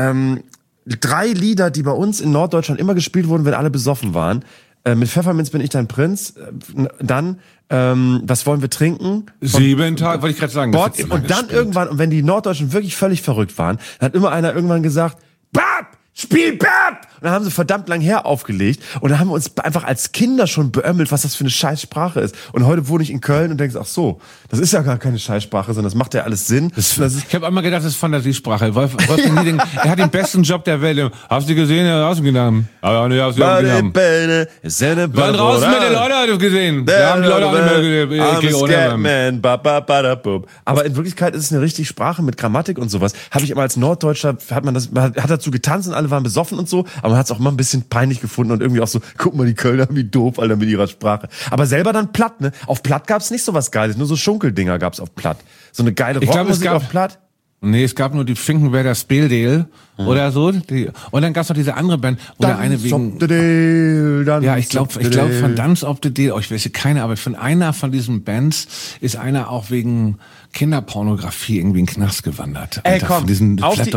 3 Lieder, die bei uns in Norddeutschland immer gespielt wurden, wenn alle besoffen waren. Mit Pfefferminz bin ich dein Prinz. Dann, was wollen wir trinken? 7 Tage, wollte ich gerade sagen. Bots, und dann irgendwann, und wenn die Norddeutschen wirklich völlig verrückt waren, dann hat immer einer irgendwann gesagt, Bab! Spiel Bab! Und dann haben sie verdammt lang her aufgelegt und dann haben wir uns einfach als Kinder schon beömmelt, was das für eine Scheißsprache ist. Und heute wohne ich in Köln und denkst, ach so, das ist ja gar keine Scheißsprache, sondern das macht ja alles Sinn. Ich habe einmal gedacht, das ist Fantasiesprache. Er hat den besten Job der Welt. Hast du gesehen, er hat rausgegangen. Aber nee, hast du genommen. Waren draußen mit den Leuten, hast du gesehen. Da haben die Leute auch nicht mehr gesehen. Aber in Wirklichkeit ist es eine richtige Sprache mit Grammatik und sowas. Habe ich immer als Norddeutscher, hat dazu getanzt und alle waren besoffen und so, aber man hat es auch immer ein bisschen peinlich gefunden und irgendwie auch so, guck mal, die Kölner, wie doof, Alter, mit ihrer Sprache. Aber selber dann platt, ne? Auf Platt gab's nicht so was Geiles, nur so Schunkeldinger gab's auf Platt. So eine geile Rockmusik auf Platt. Nee, es gab nur die Finkenwerder Speeldeel oder so. Und dann gab's noch diese andere Band, wo der eine wegen... ich glaube von Dance of the Deal, ich weiß keine, aber von einer von diesen Bands ist einer auch wegen Kinderpornografie irgendwie in den Knast gewandert. Ey, komm, von diesen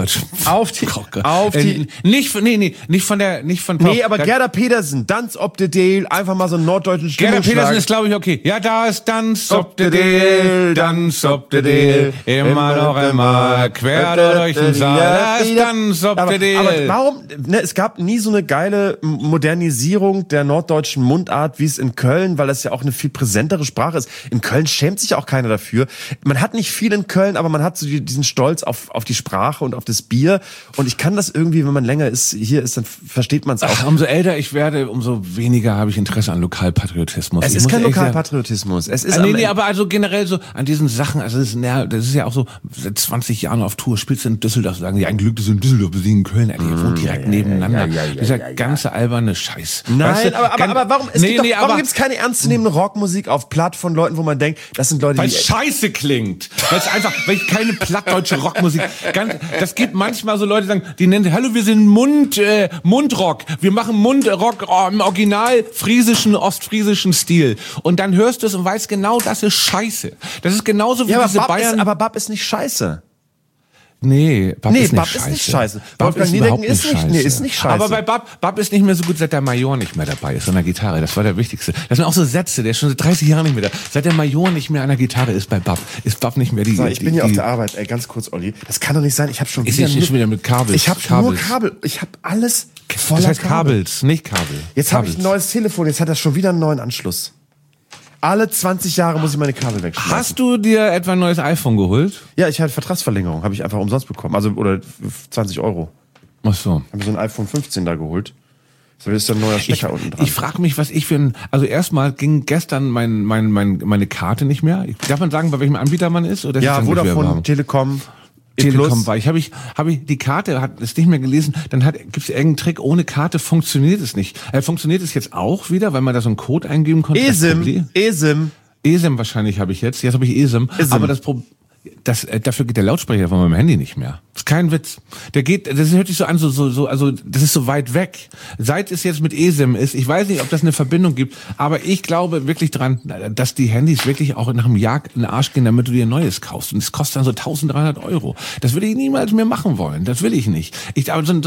aber Gerda Petersen, Dance of the Deal, einfach mal so einen norddeutschen Stimmungsschlag. Gerda Petersen ist, glaube ich, okay. Ja, da ist Dance of the Deal, Dance of the Deal, immer noch einmal, quer durch den Saal, da ist Dance of the Deal. Aber warum, ne, es gab nie so eine geile Modernisierung der norddeutschen Mundart, wie es in Köln, weil das ja auch eine viel präsentere Sprache ist. In Köln schämt sich auch keiner dafür. Man hat nicht viel in Köln, aber man hat so diesen Stolz auf die Sprache und auf das Bier. Und ich kann das irgendwie, wenn man länger hier ist, dann versteht man es auch. Umso älter ich werde, umso weniger habe ich Interesse an Lokalpatriotismus. Es ist kein Lokalpatriotismus. Es ist aber also generell so an diesen Sachen, also das ist ja auch so, seit 20 Jahren auf Tour, spielst du in Düsseldorf, sagen die, ein Glück, dass du in Düsseldorf bist, in Köln, ihr wohnt direkt nebeneinander. Dieser ganze alberne Scheiß. Nein, weißt du, aber warum, warum gibt's keine ernstzunehmende Rockmusik auf Platt von Leuten, wo man denkt, das sind Leute, weil es scheiße klingt. Weil ich keine plattdeutsche Rockmusik, das gibt manchmal so Leute, die sagen, die nennen, hallo, wir sind Mundrock, wir machen Mundrock im original ostfriesischen Stil. Und dann hörst du es und weißt genau, das ist scheiße. Das ist genauso wie diese Bayern. Aber Bab ist nicht scheiße. Nee, Bab ist nicht scheiße. Bab ist überhaupt nicht scheiße. Nee, ist nicht scheiße. Aber bei Bab ist nicht mehr so gut, seit der Major nicht mehr dabei ist an der Gitarre. Das war der Wichtigste. Das sind auch so Sätze, der ist schon seit 30 Jahren nicht mehr da. Seit der Major nicht mehr an der Gitarre ist bei Bab, ist Bab nicht mehr die... So, ich bin hier auf der Arbeit, ganz kurz, Olli. Das kann doch nicht sein, ich habe schon wieder mit Kabel. Ich habe nur Kabel. Ich habe alles voller Das heißt Kabels, nicht Kabel. Jetzt habe ich ein neues Telefon, jetzt hat das schon wieder einen neuen Anschluss. Alle 20 Jahre muss ich meine Kabel wegschmeißen. Hast du dir etwa ein neues iPhone geholt? Ja, ich hatte Vertragsverlängerung, habe ich einfach umsonst bekommen. Also, oder 20 €. Ach so. Habe so ein iPhone 15 da geholt. So ist da ein neuer Stecker unten dran. Ich frage mich, was ich für ein... Also erstmal ging gestern meine Karte nicht mehr. Darf man sagen, bei welchem Anbieter man ist? Oder ist Ja, Vodafone, Telekom war ich. Habe ich die Karte, ist nicht mehr gelesen, dann gibt es irgendeinen Trick, ohne Karte funktioniert es nicht. Funktioniert es jetzt auch wieder, weil man da so einen Code eingeben konnte? eSIM wahrscheinlich habe ich jetzt. Jetzt habe ich eSIM. Aber das Problem... dafür geht der Lautsprecher von meinem Handy nicht mehr. Das ist kein Witz. Das hört sich so an, also das ist so weit weg. Seit es jetzt mit eSIM ist, ich weiß nicht, ob das eine Verbindung gibt, aber ich glaube wirklich dran, dass die Handys wirklich auch nach einem Jahr in den Arsch gehen, damit du dir ein neues kaufst. Und es kostet dann so 1.300 €. Das würde ich niemals mehr machen wollen. Das will ich nicht. Aber so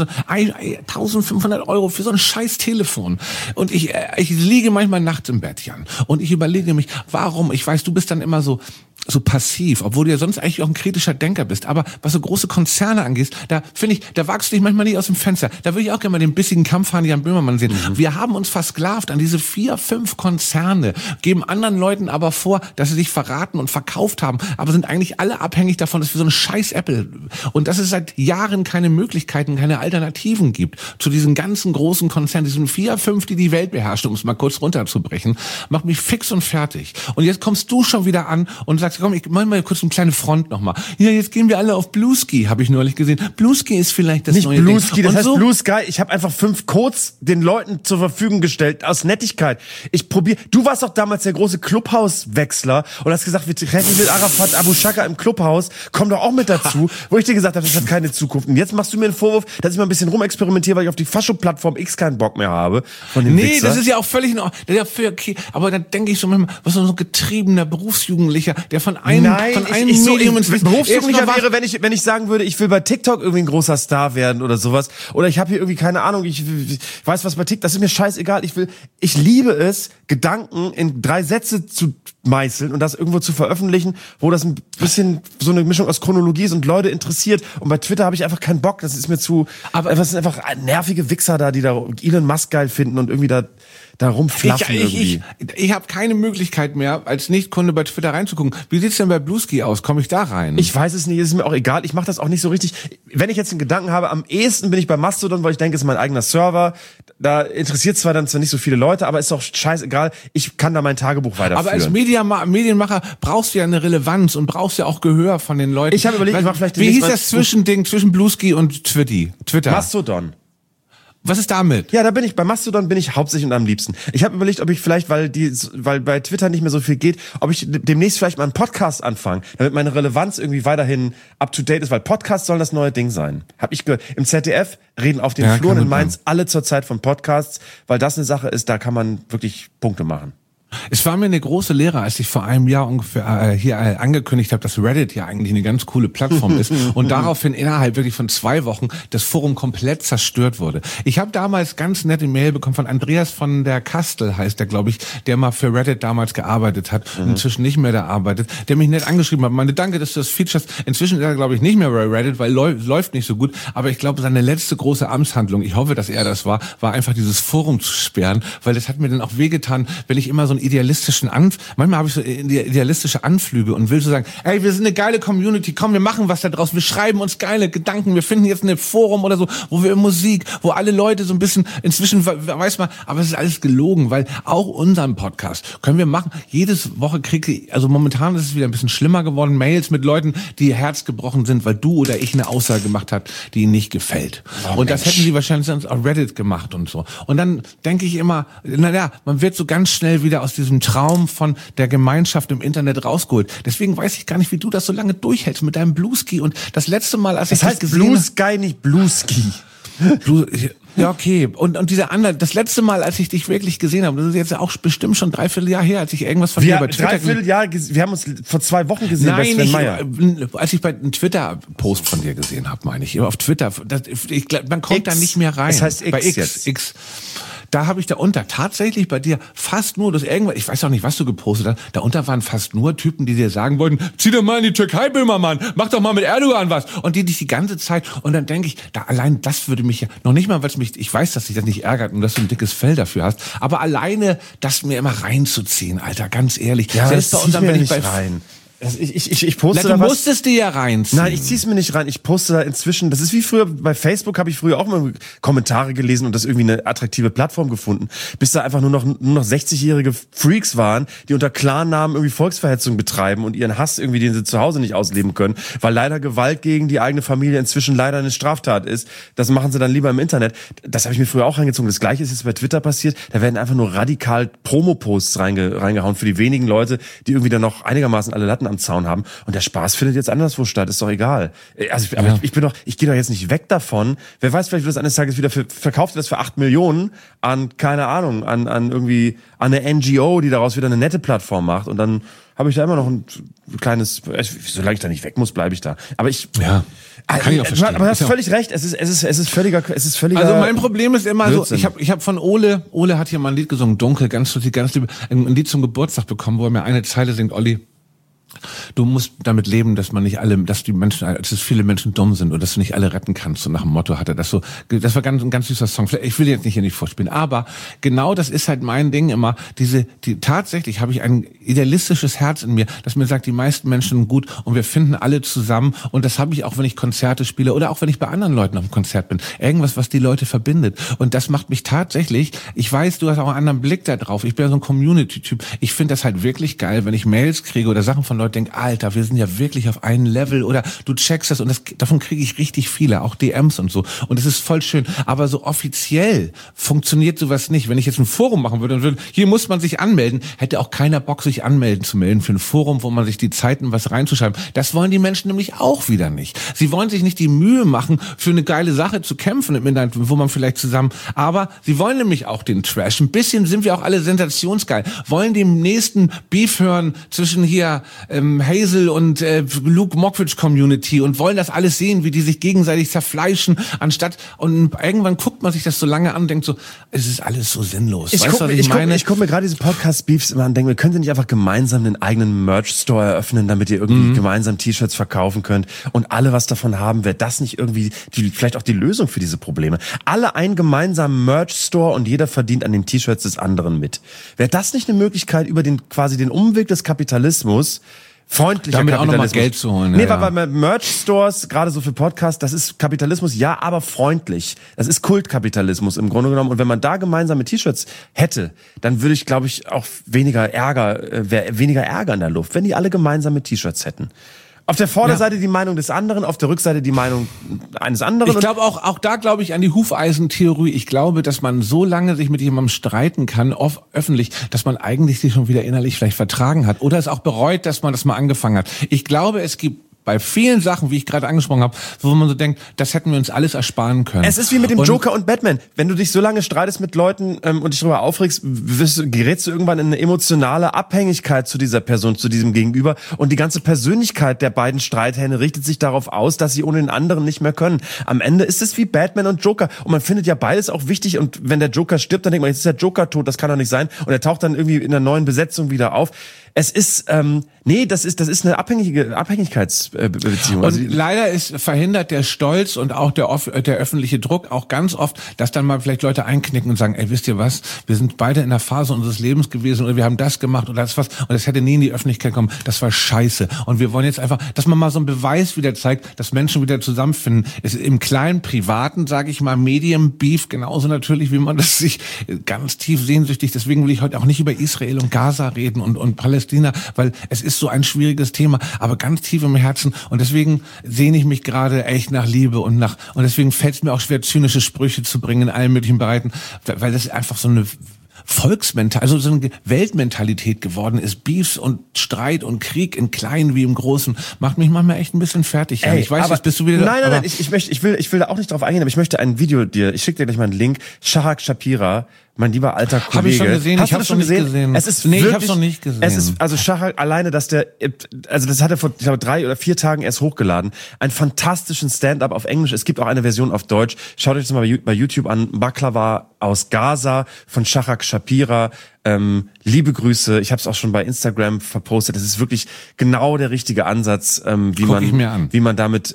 1.500 € für so ein scheiß Telefon. Und ich liege manchmal nachts im Bett, Jan. Und ich überlege mich, warum, ich weiß, du bist dann immer so passiv, obwohl du ja sonst eigentlich auch ein kritischer Denker bist. Aber was so große Konzerne angeht, da finde ich, da wagst du dich manchmal nicht aus dem Fenster. Da würde ich auch gerne mal den bissigen Kampfhahn Jan Böhmermann sehen. Wir haben uns versklavt an diese 4, 5 Konzerne, geben anderen Leuten aber vor, dass sie sich verraten und verkauft haben, aber sind eigentlich alle abhängig davon, dass wir so einen scheiß Apple und dass es seit Jahren keine Möglichkeiten, keine Alternativen gibt zu diesen ganzen großen Konzernen, diesen 4, 5, die die Welt beherrschen, um es mal kurz runterzubrechen, macht mich fix und fertig. Und jetzt kommst du schon wieder an und sagst, komm, ich mach mal kurz eine kleine Front nochmal. Ja, jetzt gehen wir alle auf Bluesky, habe ich neulich gesehen. Bluesky ist vielleicht das neue Nicht Bluesky, das heißt so, Blue Sky. Ich habe einfach 5 Codes den Leuten zur Verfügung gestellt, aus Nettigkeit. Du warst doch damals der große Clubhauswechsler und hast gesagt, wir treffen mit Arafat Abu Shaka im Clubhaus, komm doch auch mit dazu, wo ich dir gesagt habe, das hat keine Zukunft. Und jetzt machst du mir einen Vorwurf, dass ich mal ein bisschen rumexperimentiere, weil ich auf die Fascho-Plattform X keinen Bock mehr habe. Nee, das ist ja auch völlig in Ordnung. Das ist ja für okay. Aber dann denke ich so manchmal, was so ein getriebener Berufsjugendlicher, der von einem Medium ins Berufsjugendlicher wäre, wenn ich sagen würde, ich will bei TikTok irgendwie ein großer Star werden oder sowas. Oder ich habe hier irgendwie keine Ahnung, ich weiß was bei TikTok, das ist mir scheißegal. Ich liebe es, Gedanken in 3 Sätze zu meißeln und das irgendwo zu veröffentlichen, wo das ein bisschen so eine Mischung aus Chronologie ist und Leute interessiert. Und bei Twitter habe ich einfach keinen Bock, das ist mir zu, aber es sind einfach nervige Wichser da, die da Elon Musk geil finden und irgendwie da rumflaffen irgendwie. Ich habe keine Möglichkeit mehr, als Nichtkunde bei Twitter reinzugucken. Wie sieht's denn bei Bluesky aus? Komme ich da rein? Ich weiß es nicht, ist mir auch egal. Ich mache das auch nicht so richtig. Wenn ich jetzt einen Gedanken habe, am ehesten bin ich bei Mastodon, weil ich denke, es ist mein eigener Server. Da interessiert zwar nicht so viele Leute, aber ist doch scheißegal. Ich kann da mein Tagebuch weiterführen. Aber als Medienmacher brauchst du ja eine Relevanz und brauchst ja auch Gehör von den Leuten. Ich habe überlegt, ich mache vielleicht... Wie hieß das Zwischending zwischen Bluesky und Twitter? Mastodon. Was ist damit? Ja, bei Mastodon bin ich hauptsächlich und am liebsten. Ich habe überlegt, ob ich vielleicht, weil bei Twitter nicht mehr so viel geht, ob ich demnächst vielleicht mal einen Podcast anfange, damit meine Relevanz irgendwie weiterhin up to date ist, weil Podcasts sollen das neue Ding sein. Hab ich gehört. Im ZDF reden auf den Fluren in Mainz alle zur Zeit von Podcasts, weil das eine Sache ist, da kann man wirklich Punkte machen. Es war mir eine große Lehre, als ich vor einem Jahr ungefähr hier angekündigt habe, dass Reddit ja eigentlich eine ganz coole Plattform ist und daraufhin innerhalb wirklich von 2 Wochen das Forum komplett zerstört wurde. Ich habe damals ganz nette Mail bekommen von Andreas von der Kastel, heißt der, glaube ich, der mal für Reddit damals gearbeitet hat und inzwischen nicht mehr da arbeitet, der mich nett angeschrieben hat. Meine Danke, dass du das featurest. Inzwischen ist er, glaube ich, nicht mehr bei Reddit, weil läuft nicht so gut. Aber ich glaube, seine letzte große Amtshandlung, ich hoffe, dass er das war einfach dieses Forum zu sperren, weil das hat mir dann auch wehgetan, wenn ich immer so manchmal habe ich so idealistische Anflüge und will so sagen, ey, wir sind eine geile Community, komm, wir machen was da draus, wir schreiben uns geile Gedanken, wir finden jetzt ein Forum oder so, wo wir Musik, wo alle Leute so ein bisschen, inzwischen weiß man, aber es ist alles gelogen, weil auch unseren Podcast können wir machen, jedes Woche also momentan ist es wieder ein bisschen schlimmer geworden, Mails mit Leuten, die ihr Herz gebrochen sind, weil du oder ich eine Aussage gemacht hat, die ihnen nicht gefällt. Und das hätten sie wahrscheinlich sonst auf Reddit gemacht und so. Und dann denke ich immer, naja, man wird so ganz schnell wieder aus diesem Traum von der Gemeinschaft im Internet rausgeholt. Deswegen weiß ich gar nicht, wie du das so lange durchhältst mit deinem Bluesky. Und das letzte Mal, als ich das gesehen habe... Blue Sky, nicht Bluesky. Ja, okay. Und das letzte Mal, als ich dich wirklich gesehen habe, das ist jetzt auch bestimmt schon 3/4 Jahr her, als ich irgendwas von dir bei Twitter... 3/4 Jahr, wir haben uns vor 2 Wochen gesehen bei Sven Meyer. Als ich bei einem Twitter-Post von dir gesehen habe, meine ich. Auf Twitter, man kommt da nicht mehr rein. Das heißt X bei jetzt. X. da habe ich da unter tatsächlich bei dir fast nur das irgendwas, ich weiß auch nicht, was du gepostet hast, da unter waren fast nur Typen, die dir sagen wollten, zieh doch mal in die Türkei, Böhmermann, mach doch mal mit Erdogan was. Und die dich die ganze Zeit, und dann denke ich, da allein das würde mich ja, noch nicht mal, weil es mich, ich weiß, dass dich das nicht ärgert und dass du ein dickes Fell dafür hast, aber alleine das mir immer reinzuziehen, Alter, ganz ehrlich. Ja, selbst bei unserem, wenn ich bei rein. Ich poste du da was. musstest dir ja reinziehen. Nein, ich zieh's mir nicht rein. Ich poste da inzwischen, das ist wie früher, bei Facebook habe ich früher auch mal Kommentare gelesen und das irgendwie eine attraktive Plattform gefunden, bis da einfach nur noch 60-jährige Freaks waren, die unter Klarnamen irgendwie Volksverhetzung betreiben und ihren Hass irgendwie, den sie zu Hause nicht ausleben können, weil leider Gewalt gegen die eigene Familie inzwischen leider eine Straftat ist. Das machen sie dann lieber im Internet. Das habe ich mir früher auch reingezogen. Das Gleiche ist jetzt bei Twitter passiert. Da werden einfach nur radikal Promo-Posts reingehauen für die wenigen Leute, die irgendwie dann noch einigermaßen alle Latten am Zaun haben. Und der Spaß findet jetzt anderswo statt, ist doch egal. Also ich gehe doch jetzt nicht weg davon. Wer weiß, vielleicht wird das eines Tages wieder verkauft das für 8 Millionen an, keine Ahnung, an eine NGO, die daraus wieder eine nette Plattform macht. Und dann habe ich da immer noch ein kleines, solange ich da nicht weg muss, bleibe ich da. Aber kann ich auch verstehen. Aber du hast völlig recht. Es ist völliger. Also mein Problem ist immer Blödsinn. So, ich habe von Ole hat hier mal ein Lied gesungen, Dunkel, ganz lieb, ein Lied zum Geburtstag bekommen, wo er mir eine Zeile singt, Olli, du musst damit leben, dass viele Menschen dumm sind und dass du nicht alle retten kannst. So nach dem Motto hat er das so. Das war ein ganz süßer Song. Ich will jetzt hier nicht vorspielen, aber genau das ist halt mein Ding immer. Tatsächlich habe ich ein idealistisches Herz in mir, das mir sagt, die meisten Menschen sind gut und wir finden alle zusammen. Und das habe ich auch, wenn ich Konzerte spiele oder auch wenn ich bei anderen Leuten auf dem Konzert bin. Irgendwas, was die Leute verbindet. Und das macht mich tatsächlich. Ich weiß, du hast auch einen anderen Blick da drauf. Ich bin ja so ein Community-Typ. Ich finde das halt wirklich geil, wenn ich Mails kriege oder Sachen von Leute denke, Alter, wir sind ja wirklich auf einem Level oder du checkst das und davon kriege ich richtig viele, auch DMs und so. Und es ist voll schön. Aber so offiziell funktioniert sowas nicht. Wenn ich jetzt ein Forum machen würde und würde, hier muss man sich anmelden, hätte auch keiner Bock, sich zu melden für ein Forum, wo man sich die Zeiten was reinzuschreiben. Das wollen die Menschen nämlich auch wieder nicht. Sie wollen sich nicht die Mühe machen, für eine geile Sache zu kämpfen im Internet, wo man vielleicht zusammen, aber sie wollen nämlich auch den Trash. Ein bisschen sind wir auch alle sensationsgeil. Wollen den nächsten Beef hören zwischen hier Hazel und Luke Mockridge Community und wollen das alles sehen, wie die sich gegenseitig zerfleischen, und irgendwann guckt man sich das so lange an und denkt so, es ist alles so sinnlos. Ich gucke mir gerade diese Podcast-Beefs immer an und denke, könnt ihr nicht einfach gemeinsam den eigenen Merch-Store eröffnen, damit ihr irgendwie gemeinsam T-Shirts verkaufen könnt und alle was davon haben? Wäre das nicht irgendwie vielleicht auch die Lösung für diese Probleme? Alle einen gemeinsamen Merch-Store und jeder verdient an den T-Shirts des anderen mit. Wäre das nicht eine Möglichkeit, über den Umweg des Kapitalismus freundlicher damit Kapitalismus. Auch noch mal Geld zu holen. Nee, weil bei Merch-Stores, gerade so für Podcasts, das ist Kapitalismus, ja, aber freundlich. Das ist Kultkapitalismus im Grunde genommen. Und wenn man da gemeinsame T-Shirts hätte, dann würde ich, glaube ich, auch weniger Ärger in der Luft, wenn die alle gemeinsame T-Shirts hätten. Auf der Vorderseite die Meinung des anderen, auf der Rückseite die Meinung eines anderen. Ich glaube auch da glaube ich an die Hufeisentheorie. Ich glaube, dass man so lange sich mit jemandem streiten kann, öffentlich, dass man eigentlich sich schon wieder innerlich vielleicht vertragen hat oder es auch bereut, dass man das mal angefangen hat. Ich glaube, es gibt bei vielen Sachen, wie ich gerade angesprochen habe, wo man so denkt, das hätten wir uns alles ersparen können. Es ist wie mit dem Joker und Batman. Wenn du dich so lange streitest mit Leuten und dich darüber aufregst, gerätst du irgendwann in eine emotionale Abhängigkeit zu dieser Person, zu diesem Gegenüber. Und die ganze Persönlichkeit der beiden Streithähne richtet sich darauf aus, dass sie ohne den anderen nicht mehr können. Am Ende ist es wie Batman und Joker. Und man findet ja beides auch wichtig. Und wenn der Joker stirbt, dann denkt man, jetzt ist der Joker tot, das kann doch nicht sein. Und er taucht dann irgendwie in einer neuen Besetzung wieder auf. Es ist, das ist eine Abhängigkeitsbeziehung. Und leider verhindert der Stolz und auch der öffentliche Druck auch ganz oft, dass dann mal vielleicht Leute einknicken und sagen, ey, wisst ihr was, wir sind beide in der Phase unseres Lebens gewesen oder wir haben das gemacht oder das was und das hätte nie in die Öffentlichkeit kommen, das war scheiße. Und wir wollen jetzt einfach, dass man mal so einen Beweis wieder zeigt, dass Menschen wieder zusammenfinden. Es ist im kleinen, privaten, sage ich mal, Medienbeef genauso natürlich, wie man das sich ganz tief sehnsüchtig, deswegen will ich heute auch nicht über Israel und Gaza reden und Palästina, weil es ist so ein schwieriges Thema, aber ganz tief im Herzen und deswegen sehne ich mich gerade echt nach Liebe und deswegen fällt es mir auch schwer, zynische Sprüche zu bringen in allen möglichen Bereichen, weil das einfach so eine also so eine Weltmentalität geworden ist. Beefs und Streit und Krieg in Kleinen wie im Großen macht mich manchmal echt ein bisschen fertig. Ey, ich weiß, aber, jetzt bist du wieder... Nein, ich will da auch nicht drauf eingehen, aber ich möchte ein Video ich schicke dir gleich mal einen Link. Shahak Shapira mein lieber alter Kollege. Hab ich schon gesehen, Hast du das schon gesehen? Es ist wirklich, ich hab's noch nicht gesehen. Es ist, also Shahrak alleine, das hat er vor, ich glaube, 3 oder 4 Tagen erst hochgeladen. Einen fantastischen Stand-up auf Englisch. Es gibt auch eine Version auf Deutsch. Schaut euch das mal bei YouTube an. Baklava aus Gaza von Shahrak Shapira. Liebe Grüße. Ich habe es auch schon bei Instagram verpostet. Das ist wirklich genau der richtige Ansatz, wie man damit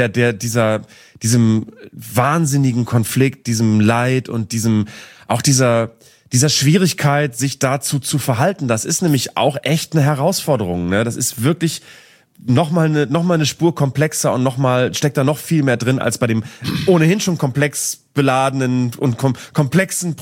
diesem wahnsinnigen Konflikt, diesem Leid und dieser Schwierigkeit, sich dazu zu verhalten. Das ist nämlich auch echt eine Herausforderung. Ne? Das ist wirklich noch mal eine Spur komplexer und steckt da noch viel mehr drin als bei dem ohnehin schon komplex beladenen und komplexen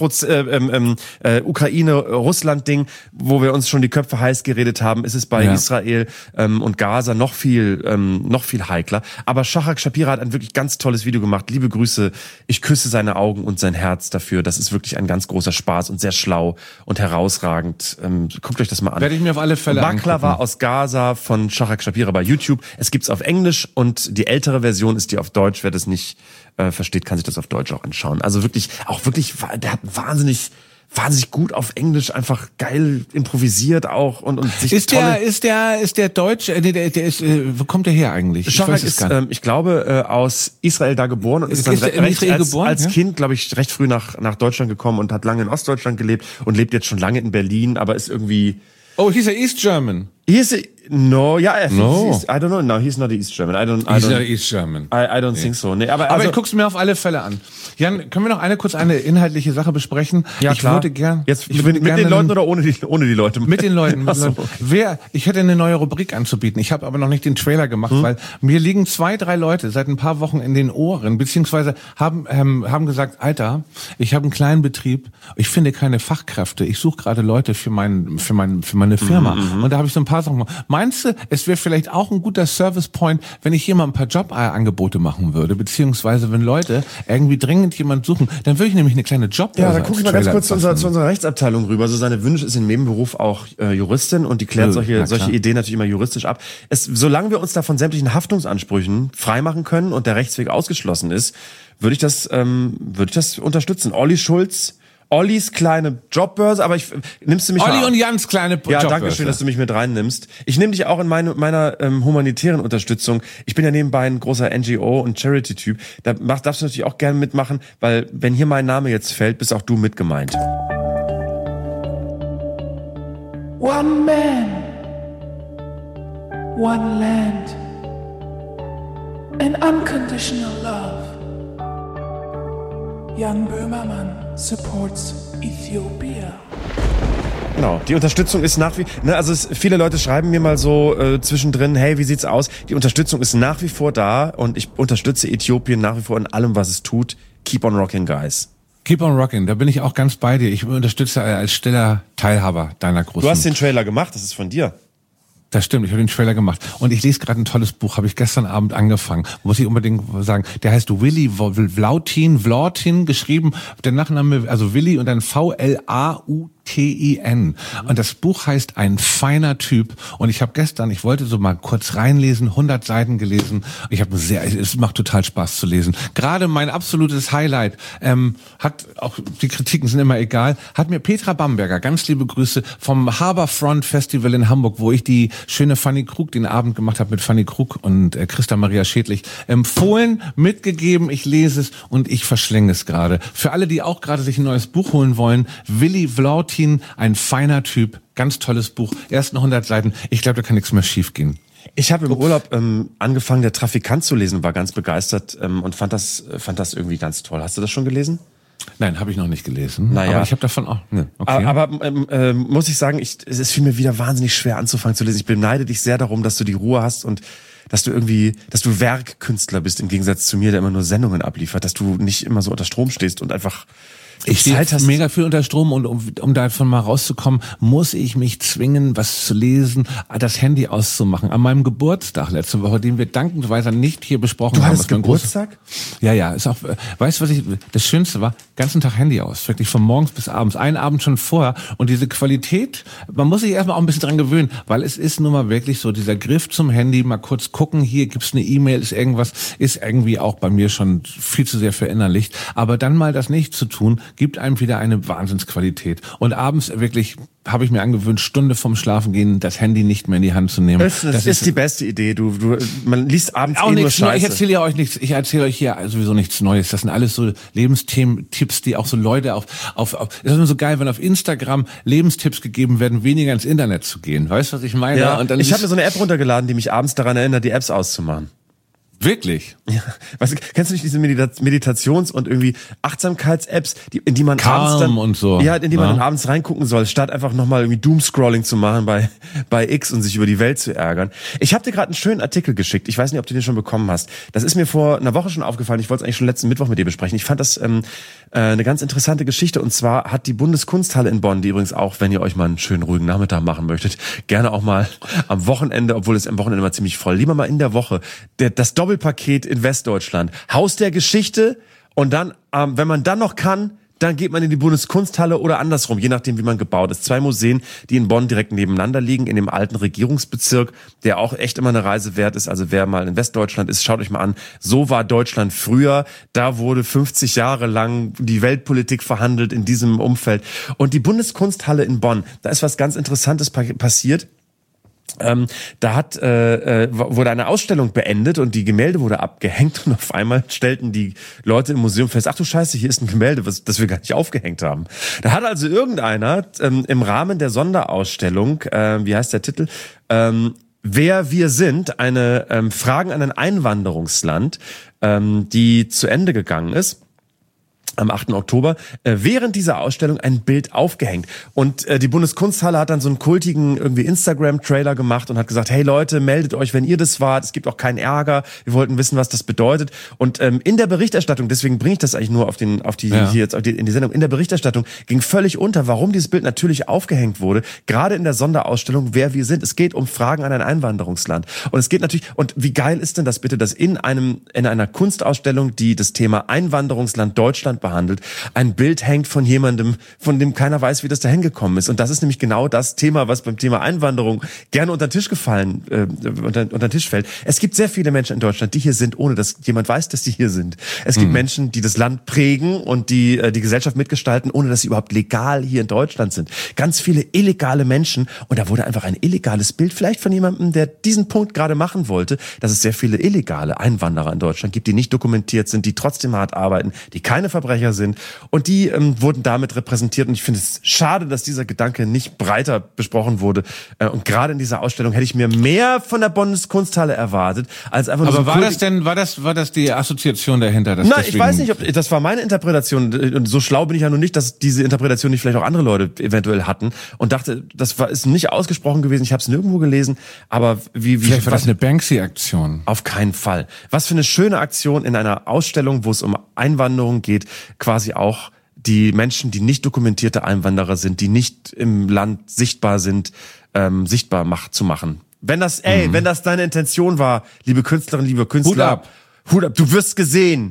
Ukraine-Russland-Ding, wo wir uns schon die Köpfe heiß geredet haben, ist es bei Israel und Gaza noch viel heikler. Aber Shahrak Shapira hat ein wirklich ganz tolles Video gemacht. Liebe Grüße, ich küsse seine Augen und sein Herz dafür. Das ist wirklich ein ganz großer Spaß und sehr schlau und herausragend. Guckt euch das mal an. Werde ich mir auf alle Fälle Baklava aus Gaza von Shahrak Shapira bei YouTube. Es gibt's auf Englisch und die ältere Version ist die auf Deutsch. Wer das nicht versteht, kann sich das auf Deutsch auch anschauen. Also wirklich, der hat wahnsinnig gut auf Englisch einfach geil improvisiert auch und sich ist der Deutsch, wo kommt der her eigentlich? Shahrak ist, ich glaube, aus Israel da geboren und ist dann als Kind, glaube ich, recht früh nach Deutschland gekommen und hat lange in Ostdeutschland gelebt und lebt jetzt schon lange in Berlin, aber ist irgendwie... Oh, he's a East German. No, yeah, I don't know. No, he's not East German. He's not East German. I don't think so. Nee, aber ich guck's mir auf alle Fälle an. Jan, können wir noch eine inhaltliche Sache besprechen? Ja, klar. Würde gern. Jetzt mit den Leuten oder ohne die Leute? Mit den Leuten. Ich hätte eine neue Rubrik anzubieten. Ich habe aber noch nicht den Trailer gemacht, weil mir liegen 2, 3 Leute seit ein paar Wochen in den Ohren, beziehungsweise haben gesagt, Alter, ich habe einen kleinen Betrieb, ich finde keine Fachkräfte, ich suche gerade Leute für meine Firma. Und da habe ich so ein paar Sachen gemacht. Meinst du, es wäre vielleicht auch ein guter Service-Point, wenn ich hier mal ein paar Jobangebote machen würde, beziehungsweise wenn Leute irgendwie dringend jemand suchen, dann würde ich nämlich eine kleine Jobbörse. Ja, dann gucke ich mal ganz kurz zu unserer Rechtsabteilung rüber. Also seine Wünsche ist in Nebenberuf auch Juristin und die klärt solche Ideen natürlich immer juristisch ab. Solange wir uns da von sämtlichen Haftungsansprüchen freimachen können und der Rechtsweg ausgeschlossen ist, würde ich das unterstützen. Ollis kleine Jobbörse, aber nimmst du mich Olli und Jans kleine Jobbörse. Ja, danke schön, dass du mich mit reinnimmst. Ich nehme dich auch in meiner humanitären Unterstützung. Ich bin ja nebenbei ein großer NGO- und Charity-Typ. Da darfst du natürlich auch gerne mitmachen, weil wenn hier mein Name jetzt fällt, bist auch du mit gemeint. One man, one land, and unconditional love. Jan Böhmermann supports Ethiopia. Genau, die Unterstützung ist viele Leute schreiben mir mal so zwischendrin, hey, wie sieht's aus? Die Unterstützung ist nach wie vor da und ich unterstütze Äthiopien nach wie vor in allem, was es tut. Keep on rocking, guys. Keep on rocking, da bin ich auch ganz bei dir. Ich unterstütze als stiller Teilhaber deiner großen... Du hast den Trailer gemacht, das ist von dir. Das stimmt, ich habe den Trailer gemacht. Und ich lese gerade ein tolles Buch, habe ich gestern Abend angefangen. Muss ich unbedingt sagen. Der heißt Willy Vlautin, geschrieben, der Nachname, also Willy und dann VLAUTIN. Und das Buch heißt Ein feiner Typ. Und ich wollte so mal kurz reinlesen, 100 Seiten gelesen. Es macht total Spaß zu lesen. Gerade mein absolutes Highlight, die Kritiken sind immer egal, hat mir Petra Bamberger, ganz liebe Grüße, vom Harbourfront Festival in Hamburg, wo ich die schöne Fanny Krug den Abend gemacht habe mit Fanny Krug und Christa Maria Schädlich, empfohlen, mitgegeben, ich lese es und ich verschlänge es gerade. Für alle, die auch gerade sich ein neues Buch holen wollen, Willy Vlautin, Ein feiner Typ, ganz tolles Buch, ersten 100 Seiten, ich glaube, da kann nichts mehr schief gehen. Ich habe im Urlaub angefangen, Der Trafikant zu lesen, war ganz begeistert und fand das irgendwie ganz toll. Hast du das schon gelesen? Nein, habe ich noch nicht gelesen. Naja. Aber ich habe davon auch. Ne, okay. Aber muss ich sagen, es fiel mir wieder wahnsinnig schwer anzufangen zu lesen. Ich beneide dich sehr darum, dass du die Ruhe hast und dass du Werkkünstler bist, im Gegensatz zu mir, der immer nur Sendungen abliefert, dass du nicht immer so unter Strom stehst und einfach... Ich stehe mega viel unter Strom und um davon mal rauszukommen, muss ich mich zwingen, was zu lesen, das Handy auszumachen. An meinem Geburtstag letzte Woche, den wir dankensweise nicht hier besprochen haben. Du hattest Geburtstag? Ja, ist auch, weißt du, das Schönste war? Ganzen Tag Handy aus, wirklich von morgens bis abends, einen Abend schon vorher. Und diese Qualität, man muss sich erstmal auch ein bisschen dran gewöhnen, weil es ist nun mal wirklich so, dieser Griff zum Handy, mal kurz gucken, hier gibt's eine E-Mail, ist irgendwie auch bei mir schon viel zu sehr verinnerlicht. Aber dann mal das nicht zu tun, gibt einem wieder eine Wahnsinnsqualität. Und abends wirklich habe ich mir angewöhnt, Stunde vorm Schlafengehen das Handy nicht mehr in die Hand zu nehmen. Das ist die beste Idee. Man liest abends auch nur nichts Scheiße. Ich erzähle ja euch nichts. Ich erzähle euch hier sowieso nichts Neues. Das sind alles so Lebenstipps, die auch so Leute das ist immer so geil, wenn auf Instagram Lebenstipps gegeben werden, weniger ins Internet zu gehen. Weißt du, was ich meine? Ja, und dann ich habe mir so eine App runtergeladen, die mich abends daran erinnert, die Apps auszumachen. Wirklich? Ja. Weißt du, kennst du nicht diese Meditations- und irgendwie Achtsamkeits-Apps, in die man Calm abends dann, und so. Ja, in die man dann abends reingucken soll, statt einfach nochmal irgendwie Doomscrolling zu machen bei X und sich über die Welt zu ärgern. Ich habe dir gerade einen schönen Artikel geschickt. Ich weiß nicht, ob du den schon bekommen hast. Das ist mir vor einer Woche schon aufgefallen. Ich wollte es eigentlich schon letzten Mittwoch mit dir besprechen. Ich fand das eine ganz interessante Geschichte. Und zwar hat die Bundeskunsthalle in Bonn, die übrigens auch, wenn ihr euch mal einen schönen ruhigen Nachmittag machen möchtet, gerne auch mal am Wochenende, obwohl es am Wochenende immer ziemlich voll, lieber mal in der Woche, das Doppelpaket in Westdeutschland. Haus der Geschichte und dann, wenn man dann noch kann, dann geht man in die Bundeskunsthalle oder andersrum, je nachdem, wie man gebaut ist. 2 Museen, die in Bonn direkt nebeneinander liegen, in dem alten Regierungsbezirk, der auch echt immer eine Reise wert ist. Also wer mal in Westdeutschland ist, schaut euch mal an. So war Deutschland früher. Da wurde 50 Jahre lang die Weltpolitik verhandelt in diesem Umfeld. Und die Bundeskunsthalle in Bonn, da ist was ganz Interessantes passiert. Da wurde eine Ausstellung beendet und die Gemälde wurde abgehängt und auf einmal stellten die Leute im Museum fest, ach du Scheiße, hier ist ein Gemälde, das wir gar nicht aufgehängt haben. Da hat also irgendeiner im Rahmen der Sonderausstellung, wie heißt der Titel, Wer wir sind, eine Fragen an ein Einwanderungsland, die zu Ende gegangen ist, am 8. Oktober, während dieser Ausstellung ein Bild aufgehängt. Und die Bundeskunsthalle hat dann so einen kultigen irgendwie Instagram-Trailer gemacht und hat gesagt, hey Leute, meldet euch, wenn ihr das wart. Es gibt auch keinen Ärger. Wir wollten wissen, was das bedeutet. Und in der Berichterstattung, deswegen bringe ich das eigentlich nur in die Sendung, in der Berichterstattung ging völlig unter, warum dieses Bild natürlich aufgehängt wurde, gerade in der Sonderausstellung, wer wir sind. Es geht um Fragen an ein Einwanderungsland. Und es geht natürlich, und wie geil ist denn das bitte, dass in einer Kunstausstellung, die das Thema Einwanderungsland Deutschland behandelt, ein Bild hängt von jemandem, von dem keiner weiß, wie das da hingekommen ist. Und das ist nämlich genau das Thema, was beim Thema Einwanderung gerne unter den Tisch unter den Tisch fällt. Es gibt sehr viele Menschen in Deutschland, die hier sind, ohne dass jemand weiß, dass sie hier sind. Es gibt Menschen, die das Land prägen und die Gesellschaft mitgestalten, ohne dass sie überhaupt legal hier in Deutschland sind. Ganz viele illegale Menschen. Und da wurde einfach ein illegales Bild, vielleicht von jemandem, der diesen Punkt gerade machen wollte, dass es sehr viele illegale Einwanderer in Deutschland gibt, die nicht dokumentiert sind, die trotzdem hart arbeiten, die keine Verbrecher sind und die wurden damit repräsentiert und ich finde es schade, dass dieser Gedanke nicht breiter besprochen wurde und gerade in dieser Ausstellung hätte ich mir mehr von der Bundeskunsthalle erwartet, als einfach nur aber so war das die Assoziation dahinter? Nein, ich weiß nicht, das war meine Interpretation und so schlau bin ich ja nun nicht, dass diese Interpretation nicht vielleicht auch andere Leute eventuell hatten und dachte, ist nicht ausgesprochen gewesen, ich habe es nirgendwo gelesen, aber vielleicht war das eine Banksy-Aktion. Auf keinen Fall. Was für eine schöne Aktion in einer Ausstellung, wo es um Einwanderung geht, quasi auch die Menschen, die nicht dokumentierte Einwanderer sind, die nicht im Land sichtbar sind, sichtbar zu machen. Wenn das deine Intention war, liebe Künstlerinnen, liebe Künstler, Hut ab, du wirst gesehen.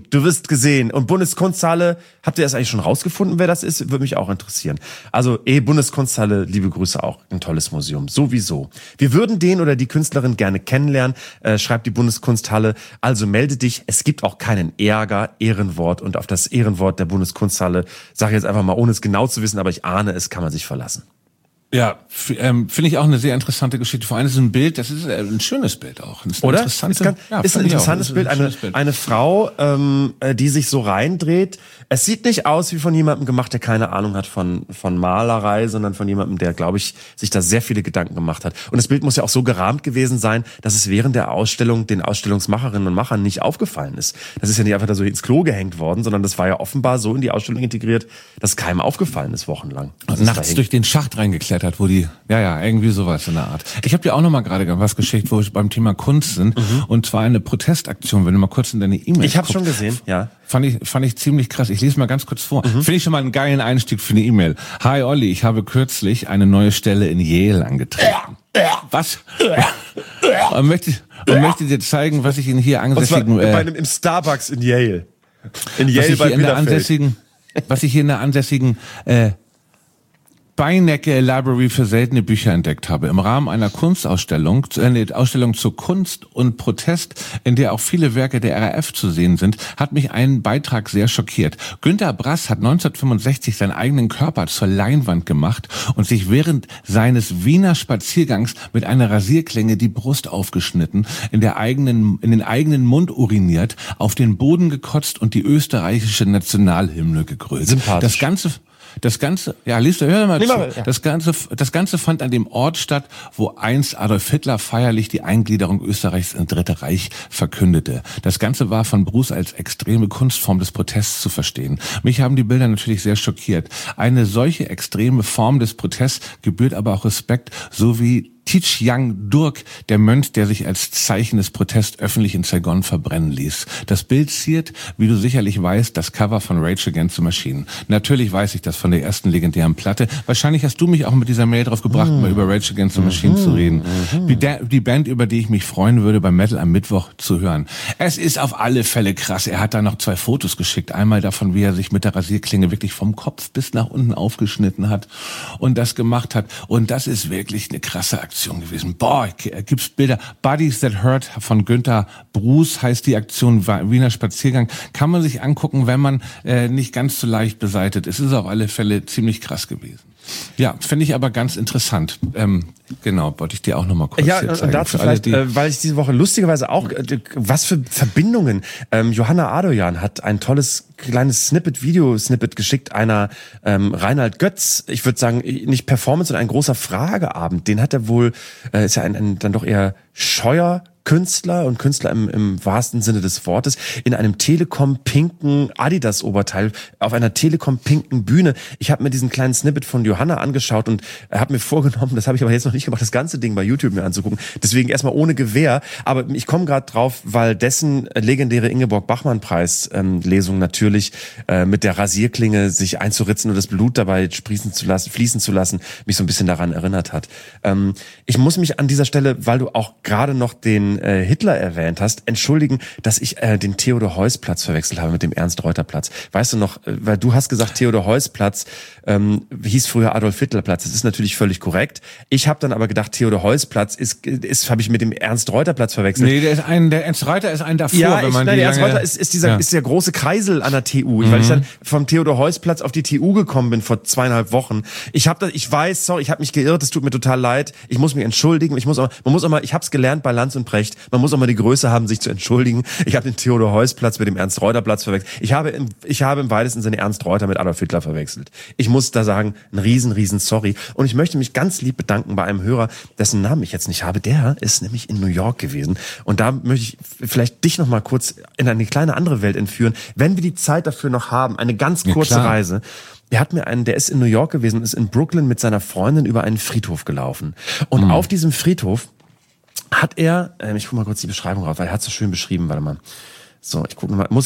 Und Bundeskunsthalle, habt ihr das eigentlich schon rausgefunden, wer das ist? Würde mich auch interessieren. Also, Bundeskunsthalle, liebe Grüße auch, ein tolles Museum, sowieso. Wir würden den oder die Künstlerin gerne kennenlernen, schreibt die Bundeskunsthalle. Also melde dich, es gibt auch keinen Ärger, Ehrenwort. Und auf das Ehrenwort der Bundeskunsthalle, sage ich jetzt einfach mal, ohne es genau zu wissen, aber ich ahne es, kann man sich verlassen. Ja, finde ich auch eine sehr interessante Geschichte. Vor allem ist es ein Bild, das ist ein schönes Bild auch. Oder? Ist ein interessantes Bild. Eine Frau, die sich so reindreht. Es sieht nicht aus wie von jemandem gemacht, der keine Ahnung hat von Malerei, sondern von jemandem, der, glaube ich, sich da sehr viele Gedanken gemacht hat. Und das Bild muss ja auch so gerahmt gewesen sein, dass es während der Ausstellung den Ausstellungsmacherinnen und Machern nicht aufgefallen ist. Das ist ja nicht einfach da so ins Klo gehängt worden, sondern das war ja offenbar so in die Ausstellung integriert, dass keinem aufgefallen ist wochenlang. Also nachts durch den Schacht reingeklettert. Wo die, irgendwie sowas in der Art. Ich habe dir auch noch mal gerade was geschickt, wo wir beim Thema Kunst sind, und zwar eine Protestaktion, wenn du mal kurz in deine E-Mail Ich habe schon gesehen, ja. Fand ich ziemlich krass. Ich lese mal ganz kurz vor. Finde ich schon mal einen geilen Einstieg für eine E-Mail. Hi Olli, ich habe kürzlich eine neue Stelle in Yale angetreten. Was? und möchte dir zeigen, was ich in hier ansässigen... im Starbucks in Yale. In Yale bei Bielefeld. Was ich hier in der ansässigen Beinecke Library für seltene Bücher entdeckt habe. Im Rahmen einer Kunstausstellung, eine Ausstellung zur Kunst und Protest, in der auch viele Werke der RAF zu sehen sind, hat mich ein Beitrag sehr schockiert. Günter Brass hat 1965 seinen eigenen Körper zur Leinwand gemacht und sich während seines Wiener Spaziergangs mit einer Rasierklinge die Brust aufgeschnitten, in den eigenen Mund uriniert, auf den Boden gekotzt und die österreichische Nationalhymne gegrölt. Sympathisch. Das Ganze, ja, liest du, hör mal zu. Ja. Das Ganze fand an dem Ort statt, wo einst Adolf Hitler feierlich die Eingliederung Österreichs ins Dritte Reich verkündete. Das Ganze war von Bruce als extreme Kunstform des Protests zu verstehen. Mich haben die Bilder natürlich sehr schockiert. Eine solche extreme Form des Protests gebührt aber auch Respekt, so wie Thich-Yang Durk, der Mönch, der sich als Zeichen des Protests öffentlich in Saigon verbrennen ließ. Das Bild ziert, wie du sicherlich weißt, das Cover von Rage Against the Machine. Natürlich weiß ich das von der ersten legendären Platte. Wahrscheinlich hast du mich auch mit dieser Mail drauf gebracht, mal über Rage Against the Machine zu reden. Die Band, über die ich mich freuen würde, beim Metal am Mittwoch zu hören. Es ist auf alle Fälle krass. Er hat da noch 2 Fotos geschickt. Einmal davon, wie er sich mit der Rasierklinge wirklich vom Kopf bis nach unten aufgeschnitten hat und das gemacht hat. Und das ist wirklich eine krasse Aktion gewesen. Boah, gibt's Bilder. Bodies That Hurt von Günter Bruce heißt die Aktion, Wiener Spaziergang. Kann man sich angucken, wenn man nicht ganz so leicht beseitigt. Es ist auf alle Fälle ziemlich krass gewesen. Ja, finde ich aber ganz interessant. Genau, wollte ich dir auch nochmal kurz zeigen. Ja, und dazu vielleicht, weil ich diese Woche lustigerweise auch, was für Verbindungen. Johanna Adoyan hat ein tolles kleines Video-Snippet geschickt, einer Reinhard Götz, ich würde sagen, nicht Performance, sondern ein großer Frageabend. Den hat er wohl, ist ja ein dann doch eher scheuer Künstler und Künstler im wahrsten Sinne des Wortes, in einem Telekom-pinken Adidas-Oberteil auf einer Telekom-pinken Bühne. Ich habe mir diesen kleinen Snippet von Johanna angeschaut und habe mir vorgenommen, das habe ich aber jetzt noch nicht gemacht, das ganze Ding bei YouTube mir anzugucken. Deswegen erstmal ohne Gewehr. Aber ich komme gerade drauf, weil dessen legendäre Ingeborg-Bachmann-Preis-Lesung natürlich mit der Rasierklinge sich einzuritzen und das Blut dabei fließen zu lassen, mich so ein bisschen daran erinnert hat. Ich muss mich an dieser Stelle, weil du auch gerade noch den Hitler erwähnt hast, entschuldigen, dass ich den Theodor-Heuss-Platz verwechselt habe mit dem Ernst-Reuter-Platz. Weißt du noch, weil du hast gesagt, Theodor-Heuss-Platz hieß früher Adolf-Hitler-Platz. Das ist natürlich völlig korrekt. Ich habe dann aber gedacht, Theodor-Heuss-Platz habe ich mit dem Ernst-Reuter-Platz verwechselt. Nee, der Ernst-Reuter ist ein davor, ja, wenn man der Ernst-Reuter ist der große Kreisel an der TU, weil ich dann vom Theodor-Heuss-Platz auf die TU gekommen bin vor 2,5 Wochen. Ich habe mich geirrt, es tut mir total leid. Ich muss mich entschuldigen. Ich habe es gelernt bei Lanz und Precht. Man muss auch mal die Größe haben, sich zu entschuldigen. Ich habe den Theodor-Heuss-Platz mit dem Ernst-Reuter-Platz verwechselt. Ich habe im weitesten Sinne Ernst Reuter mit Adolf Hitler verwechselt. Ich muss da sagen, ein riesen sorry. Und ich möchte mich ganz lieb bedanken bei einem Hörer, dessen Namen ich jetzt nicht habe. Der ist nämlich in New York gewesen. Und da möchte ich vielleicht dich noch mal kurz in eine kleine andere Welt entführen, wenn wir die Zeit dafür noch haben. Eine ganz kurze Reise. Der ist in New York gewesen, ist in Brooklyn mit seiner Freundin über einen Friedhof gelaufen. Und auf diesem Friedhof hat er, ich guck mal kurz die Beschreibung raus, weil er hat so schön beschrieben, warte mal. So, ich gucke nochmal.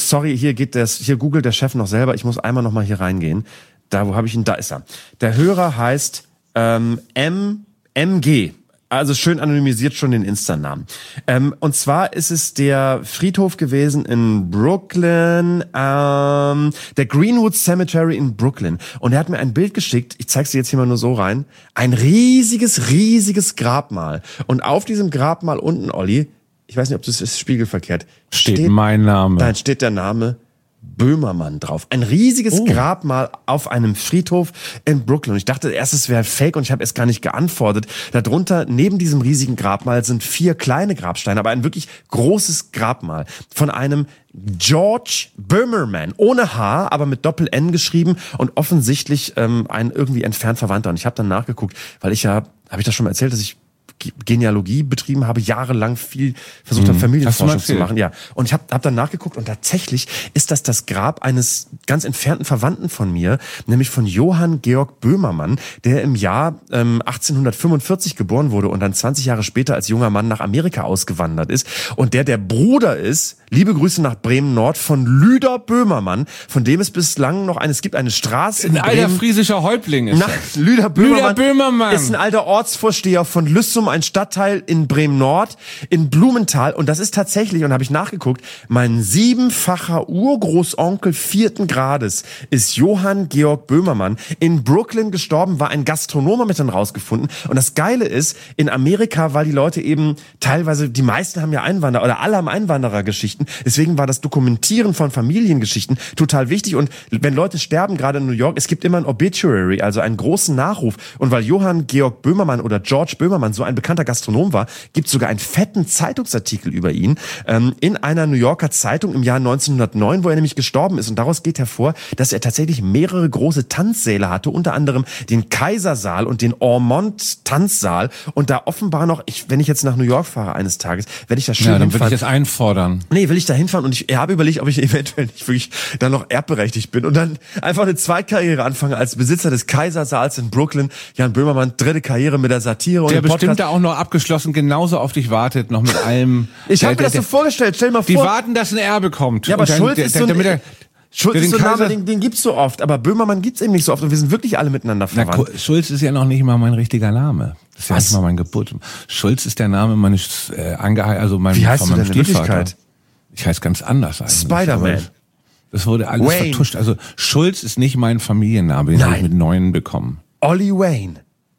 Hier googelt der Chef noch selber, ich muss einmal nochmal hier reingehen. Wo habe ich ihn? Da ist er. Der Hörer heißt MG. Also schön anonymisiert schon den Insta-Namen. Und zwar ist es der Friedhof gewesen in Brooklyn, der Greenwood Cemetery in Brooklyn. Und er hat mir ein Bild geschickt, ich zeig's dir jetzt hier mal nur so rein, ein riesiges Grabmal. Und auf diesem Grabmal unten, Olli, ich weiß nicht, ob das ist spiegelverkehrt, steht mein Name. Da steht der Name Böhmermann drauf. Ein riesiges Grabmal auf einem Friedhof in Brooklyn. Und ich dachte erst, es wäre fake und ich habe erst gar nicht geantwortet. Darunter, neben diesem riesigen Grabmal, sind 4 kleine Grabsteine, aber ein wirklich großes Grabmal von einem George Böhmermann, ohne H, aber mit Doppel-N geschrieben und offensichtlich ein irgendwie entfernt Verwandter. Und ich habe dann nachgeguckt, weil habe ich das schon mal erzählt, dass ich Genealogie betrieben habe, jahrelang viel versucht habe, Familienforschung zu machen. Ja. Und ich hab dann nachgeguckt und tatsächlich ist das Grab eines ganz entfernten Verwandten von mir, nämlich von Johann Georg Böhmermann, der im Jahr 1845 geboren wurde und dann 20 Jahre später als junger Mann nach Amerika ausgewandert ist und der Bruder ist, liebe Grüße nach Bremen-Nord, von Lüder Böhmermann, von dem es bislang noch es gibt eine Straße in Bremen. Ein alter friesischer Häuptling ist das. Lüder Böhmermann ist ein alter Ortsvorsteher von Lüssum ein Stadtteil in Bremen-Nord, in Blumenthal. Und das ist tatsächlich, und habe ich nachgeguckt, mein 7-facher Urgroßonkel 4. Grades ist Johann Georg Böhmermann. In Brooklyn gestorben, war ein Gastronom, haben wir dann rausgefunden. Und das Geile ist, in Amerika, weil die Leute eben teilweise, die meisten haben ja Einwanderer oder alle haben Einwanderergeschichten. Deswegen war das Dokumentieren von Familiengeschichten total wichtig. Und wenn Leute sterben, gerade in New York, es gibt immer ein Obituary, also einen großen Nachruf. Und weil Johann Georg Böhmermann oder George Böhmermann so ein bekannter Gastronom war, gibt es sogar einen fetten Zeitungsartikel über ihn in einer New Yorker Zeitung im Jahr 1909, wo er nämlich gestorben ist. Und daraus geht hervor, dass er tatsächlich mehrere große Tanzsäle hatte, unter anderem den Kaisersaal und den Ormond-Tanzsaal. Und da offenbar noch, wenn ich jetzt nach New York fahre eines Tages, werde ich da schön dann hinfahren. würde ich das einfordern. Nee, will ich da hinfahren und ich habe überlegt, ob ich eventuell nicht wirklich dann noch erbberechtigt bin und dann einfach eine Zweitkarriere anfange als Besitzer des Kaisersaals in Brooklyn. Jan Böhmermann, 3. Karriere mit der Satire und der dem Podcast. bestimmt da auch noch abgeschlossen genauso auf dich wartet, noch mit allem. Ich habe mir das so vorgestellt, stell dir mal Die vor. warten, dass ein Erbe kommt. Ja, aber Schulz ist so ein... Schulz ist so ein Name, den gibt's so oft, aber Böhmermann gibt's eben nicht so oft und wir sind wirklich alle miteinander verwandt. Schulz ist ja noch nicht mal mein richtiger Name. Das ist ja nicht mal mein Geburt. Schulz ist der Name meines Wie heißt du denn in Wirklichkeit? Ich heiße ganz anders eigentlich. Spider-Man. Das wurde alles Wayne. vertuscht. Also Schulz ist nicht mein Familienname, den habe ich mit 9 bekommen. Olli Wayne.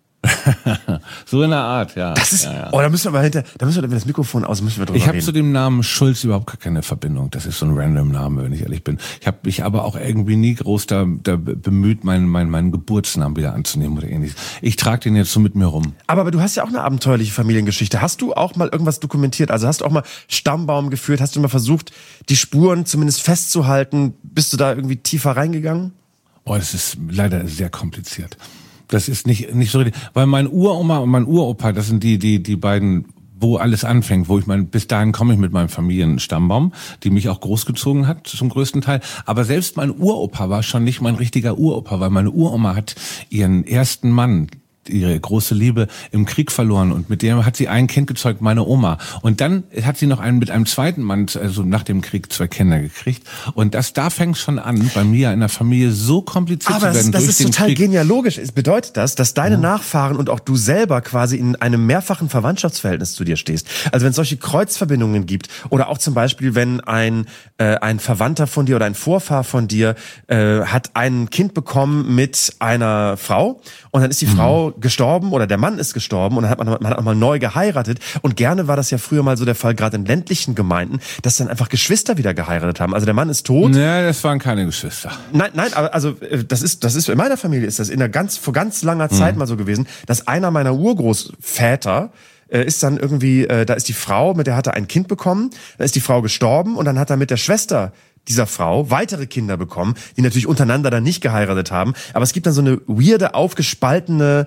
So in der Art, ja. Das ist, ja. Oh, da müssen wir das Mikrofon aus, müssen wir drüber Ich habe reden. zu dem Namen Schulz überhaupt gar keine Verbindung. Das ist so ein random Name, wenn ich ehrlich bin. Ich habe mich aber auch irgendwie nie groß da bemüht, meinen Geburtsnamen wieder anzunehmen oder ähnliches. Ich trage den jetzt so mit mir rum. Aber du hast ja auch eine abenteuerliche Familiengeschichte. Hast du auch mal irgendwas dokumentiert? Also hast du auch mal Stammbaum geführt? Hast du mal versucht, die Spuren zumindest festzuhalten? Bist du da irgendwie tiefer reingegangen? Oh, das ist leider sehr kompliziert. Das ist nicht so richtig, weil mein Uroma und mein Uropa, das sind die beiden, wo alles anfängt, bis dahin komme ich mit meinem Familienstammbaum, die mich auch großgezogen hat, zum größten Teil. Aber selbst mein Uropa war schon nicht mein richtiger Uropa, weil meine Uroma hat ihren ersten Mann, ihre große Liebe, im Krieg verloren und mit dem hat sie ein Kind gezeugt, meine Oma. Und dann hat sie noch mit einem zweiten Mann, also nach dem Krieg 2 Kinder gekriegt. Und da fängt schon an, bei mir in der Familie so kompliziert zu werden. Aber das durch ist den total Krieg. genealogisch. Es bedeutet das, dass deine Nachfahren und auch du selber quasi in einem mehrfachen Verwandtschaftsverhältnis zu dir stehst. Also wenn es solche Kreuzverbindungen gibt oder auch zum Beispiel, wenn ein Verwandter von dir oder ein Vorfahr von dir hat ein Kind bekommen mit einer Frau und dann ist die Frau gestorben oder der Mann ist gestorben und dann hat man hat auch mal neu geheiratet und gerne war das ja früher mal so der Fall, gerade in ländlichen Gemeinden, dass dann einfach Geschwister wieder geheiratet haben. Also der Mann ist tot. Nee, das waren keine Geschwister. Nein, aber also das ist in meiner Familie ist das vor ganz langer Zeit mal so gewesen, dass einer meiner Urgroßväter ist dann irgendwie, da ist die Frau, mit der hat er ein Kind bekommen, da ist die Frau gestorben und dann hat er mit der Schwester dieser Frau weitere Kinder bekommen, die natürlich untereinander dann nicht geheiratet haben. Aber es gibt dann so eine weirde, aufgespaltene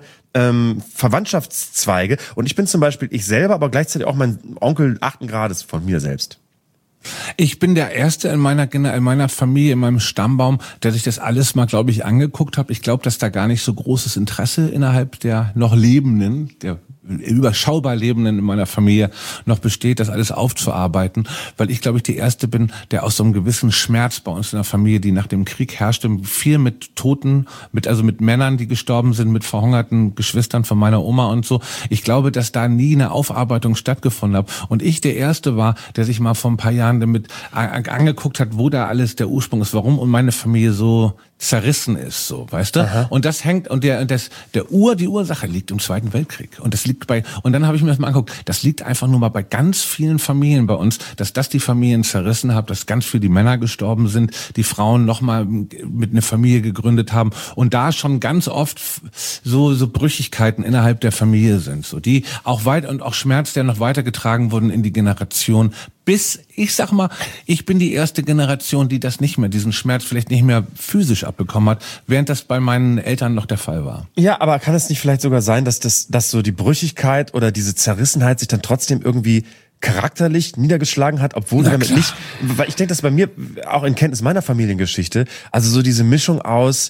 Verwandtschaftszweige. Und ich bin zum Beispiel ich selber, aber gleichzeitig auch mein Onkel 8. Grades von mir selbst. Ich bin der Erste in meiner Familie, in meinem Stammbaum, der sich das alles mal, glaube ich, angeguckt hat. Ich glaube, dass da gar nicht so großes Interesse innerhalb der noch Lebenden, der überschaubar Lebenden in meiner Familie noch besteht, das alles aufzuarbeiten, weil ich, glaube ich, die Erste bin, der aus so einem gewissen Schmerz bei uns in der Familie, die nach dem Krieg herrschte, viel mit Toten, mit Männern, die gestorben sind, mit verhungerten Geschwistern von meiner Oma und so. Ich glaube, dass da nie eine Aufarbeitung stattgefunden hat. Und ich der Erste war, der sich mal vor ein paar Jahren damit angeguckt hat, wo da alles der Ursprung ist, warum und meine Familie so zerrissen ist, so, weißt du? Aha. Und das hängt, und die Ursache liegt im Zweiten Weltkrieg. Und das liegt und dann habe ich mir das mal angeguckt, das liegt einfach nur mal bei ganz vielen Familien bei uns, dass das die Familien zerrissen hat, dass ganz viele die Männer gestorben sind, die Frauen nochmal mit einer Familie gegründet haben und da schon ganz oft so Brüchigkeiten innerhalb der Familie sind, so, die auch und auch Schmerz, der noch weitergetragen wurden in die Generation, bis, ich sag mal, ich bin die erste Generation, die das nicht mehr, diesen Schmerz vielleicht nicht mehr physisch abbekommen hat, während das bei meinen Eltern noch der Fall war. Ja, aber kann es nicht vielleicht sogar sein, dass so die Brüchigkeit oder diese Zerrissenheit sich dann trotzdem irgendwie charakterlich niedergeschlagen hat, obwohl du damit nicht, weil ich denke, das bei mir auch in Kenntnis meiner Familiengeschichte, also so diese Mischung aus,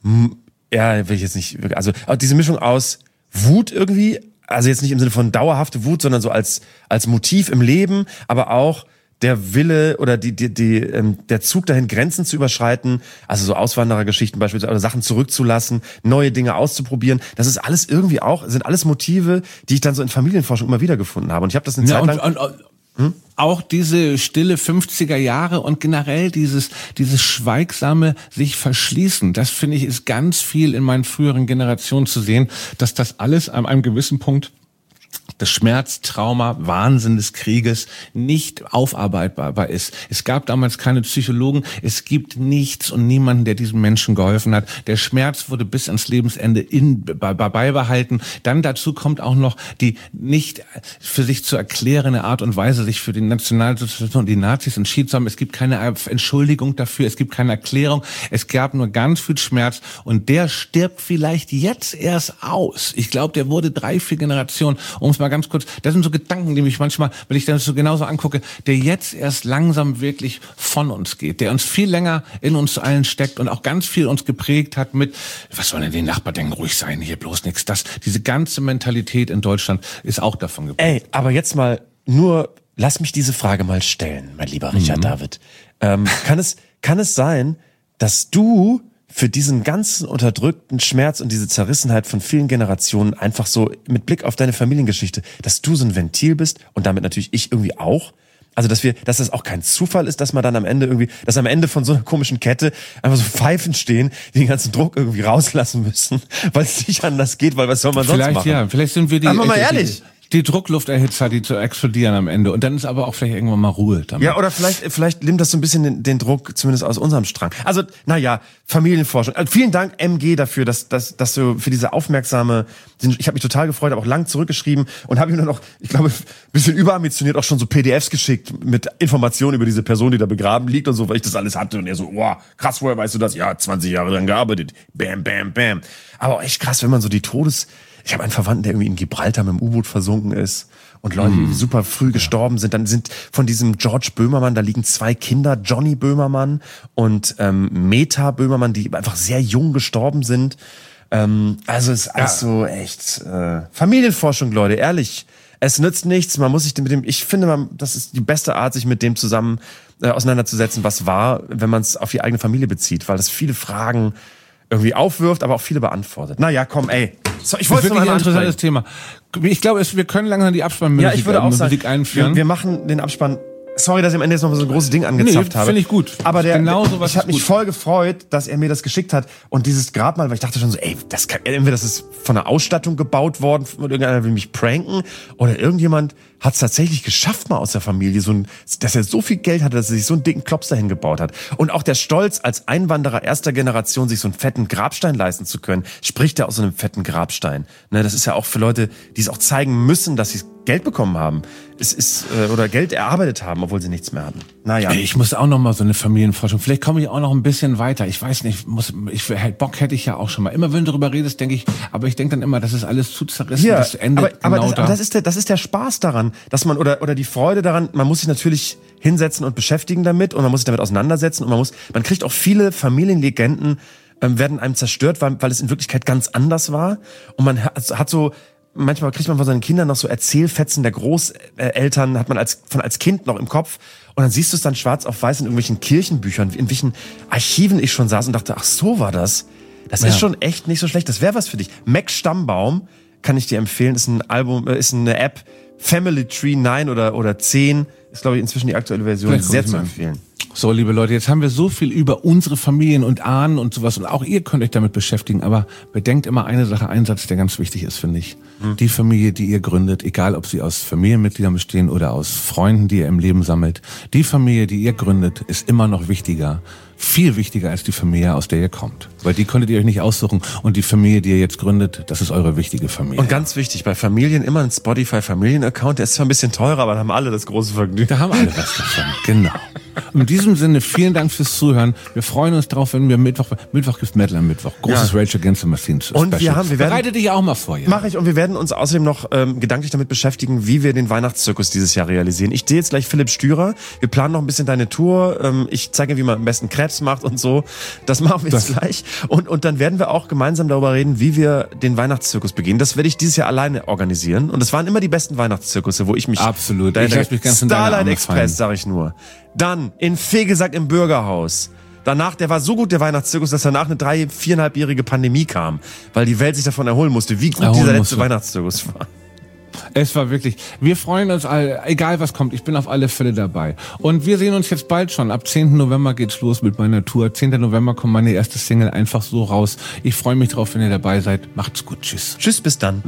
ja, will ich jetzt nicht, also diese Mischung aus Wut irgendwie, also jetzt nicht im Sinne von dauerhafte Wut, sondern so als Motiv im Leben, aber auch der Wille oder der Zug dahin, Grenzen zu überschreiten, also so Auswanderergeschichten beispielsweise, oder Sachen zurückzulassen, neue Dinge auszuprobieren, das ist alles irgendwie auch, sind alles Motive, die ich dann so in Familienforschung immer wieder gefunden habe. Und ich habe das eine Zeit lang... Auch diese stille 50er Jahre und generell dieses schweigsame sich verschließen, das finde ich ist ganz viel in meinen früheren Generationen zu sehen, dass das alles an einem gewissen Punkt das Schmerz, Trauma, Wahnsinn des Krieges nicht aufarbeitbar ist. Es gab damals keine Psychologen, es gibt nichts und niemanden, der diesen Menschen geholfen hat. Der Schmerz wurde bis ans Lebensende beibehalten. Dann dazu kommt auch noch die nicht für sich zu erklärende Art und Weise, sich für den Nationalsozialismus und die Nazis entschieden zu haben. Es gibt keine Entschuldigung dafür, es gibt keine Erklärung. Es gab nur ganz viel Schmerz und der stirbt vielleicht jetzt erst aus. Ich glaube, der wurde 3-4 Generationen, um es mal ganz kurz, das sind so Gedanken, die mich manchmal, wenn ich das so genauso angucke, der jetzt erst langsam wirklich von uns geht, der uns viel länger in uns allen steckt und auch ganz viel uns geprägt hat mit, was sollen denn die Nachbarn denken, ruhig sein, hier bloß nichts. Diese ganze Mentalität in Deutschland ist auch davon geprägt. Aber jetzt mal nur, lass mich diese Frage mal stellen, mein lieber Richard David. Kann es sein, dass du für diesen ganzen unterdrückten Schmerz und diese Zerrissenheit von vielen Generationen einfach so mit Blick auf deine Familiengeschichte, dass du so ein Ventil bist und damit natürlich ich irgendwie auch? Also, dass das auch kein Zufall ist, dass man dann am Ende von so einer komischen Kette einfach so Pfeifen stehen, die den ganzen Druck irgendwie rauslassen müssen, weil es nicht anders geht, weil was soll man sonst machen? Vielleicht sind wir die... Aber mal ehrlich... Die Drucklufterhitzer, die zu explodieren am Ende. Und dann ist aber auch vielleicht irgendwann mal Ruhe damit. Ja, oder vielleicht nimmt das so ein bisschen den Druck zumindest aus unserem Strang. Also, Familienforschung. Also, vielen Dank, MG, dafür, dass du für diese aufmerksame... Ich habe mich total gefreut, habe auch lang zurückgeschrieben und habe ihm dann auch, ich glaube, ein bisschen überambitioniert auch schon so PDFs geschickt mit Informationen über diese Person, die da begraben liegt und so, weil ich das alles hatte. Und er so, wow, krass, woher weißt du das? Ja, 20 Jahre dran gearbeitet. Bam, bam, bam. Aber auch echt krass, wenn man so ich habe einen Verwandten, der irgendwie in Gibraltar mit dem U-Boot versunken ist und Leute, die super früh gestorben sind. Dann sind von diesem George Böhmermann, da liegen 2 Kinder, Johnny Böhmermann und Meta Böhmermann, die einfach sehr jung gestorben sind. Also es ist alles so echt Familienforschung, Leute, ehrlich. Es nützt nichts, man muss sich ich finde, das ist die beste Art, sich mit dem zusammen auseinanderzusetzen, was war, wenn man es auf die eigene Familie bezieht, weil das viele Fragen irgendwie aufwirft, aber auch viele beantwortet. Naja, komm, ey. So, ich wollte ein interessantes Thema. Ich glaube, wir können langsam die Abspannmusik einführen. Wir machen den Abspann. Sorry, dass ich am Ende jetzt noch so ein großes Ding angezapft habe. Finde ich gut. Aber ich habe mich voll gefreut, dass er mir das geschickt hat. Und dieses Grabmal, weil ich dachte schon so, entweder das ist von einer Ausstattung gebaut worden und irgendeiner will mich pranken oder irgendjemand hat es tatsächlich geschafft mal aus der Familie, dass er so viel Geld hatte, dass er sich so einen dicken Klops dahin gebaut hat. Und auch der Stolz, als Einwanderer erster Generation sich so einen fetten Grabstein leisten zu können, spricht er aus so einem fetten Grabstein. Ne, das ist ja auch für Leute, die es auch zeigen müssen, dass sie Geld bekommen haben. Oder Geld erarbeitet haben, obwohl sie nichts mehr hatten. Naja. Ich muss auch noch mal so eine Familienforschung. Vielleicht komme ich auch noch ein bisschen weiter. Ich weiß nicht, Bock hätte ich ja auch schon mal. Immer wenn du darüber redest, denke ich, aber ich denke dann immer, das ist alles zu zerrissen. Ja, das endet aber das ist der Spaß daran, dass man oder die Freude daran, man muss sich natürlich hinsetzen und beschäftigen damit und man muss sich damit auseinandersetzen und man kriegt auch viele Familienlegenden werden einem zerstört, weil es in Wirklichkeit ganz anders war und man hat so manchmal kriegt man von seinen Kindern noch so Erzählfetzen der Großeltern, hat man als Kind noch im Kopf. Und dann siehst du es dann schwarz auf weiß in irgendwelchen Kirchenbüchern, in welchen Archiven ich schon saß und dachte, ach so war das. Das ist schon echt nicht so schlecht. Das wäre was für dich. Max Stammbaum kann ich dir empfehlen. Ist eine App. Family Tree 9 oder 10. Ist, glaube ich, inzwischen die aktuelle Version. Sehr zu empfehlen. So, liebe Leute, jetzt haben wir so viel über unsere Familien und Ahnen und sowas und auch ihr könnt euch damit beschäftigen, aber bedenkt immer eine Sache, einen Satz, der ganz wichtig ist, finde ich. Die Familie, die ihr gründet, egal ob sie aus Familienmitgliedern bestehen oder aus Freunden, die ihr im Leben sammelt, die Familie, die ihr gründet, ist immer noch wichtiger, viel wichtiger als die Familie, aus der ihr kommt. Weil die konntet ihr euch nicht aussuchen und die Familie, die ihr jetzt gründet, das ist eure wichtige Familie. Und ganz wichtig, bei Familien immer ein Spotify-Familien-Account, der ist zwar ein bisschen teurer, aber da haben alle das große Vergnügen. Da haben alle was davon, genau. In diesem Sinne, vielen Dank fürs Zuhören. Wir freuen uns drauf, wenn wir Mittwoch gibt's Metal am Mittwoch. Großes Rage Against the Machine Special. Und wir werden, bereite dich auch mal vor. Ja. Mache ich, und wir werden uns außerdem noch gedanklich damit beschäftigen, wie wir den Weihnachtszirkus dieses Jahr realisieren. Ich sehe jetzt gleich Philipp Stürer. Wir planen noch ein bisschen deine Tour. Ich zeige, wie man am besten Krebs macht und so. Das machen wir jetzt gleich. Und dann werden wir auch gemeinsam darüber reden, wie wir den Weihnachtszirkus begehen. Das werde ich dieses Jahr alleine organisieren. Und es waren immer die besten Weihnachtszirkusse, wo ich mich... Absolut. Ich lass mich ganz in deine Starlight Arme Express, fallen. sag ich nur. Dann in Fegesack im Bürgerhaus. Danach, der war so gut, der Weihnachtszirkus, dass danach eine 4,5-jährige Pandemie kam, weil die Welt sich davon erholen musste, wie gut dieser letzte Weihnachtszirkus war. Es war wirklich, wir freuen uns alle, egal was kommt, ich bin auf alle Fälle dabei. Und wir sehen uns jetzt bald schon. Ab 10. November geht's los mit meiner Tour. 10. November kommt meine erste Single einfach so raus. Ich freue mich drauf, wenn ihr dabei seid. Macht's gut. Tschüss. Tschüss, bis dann.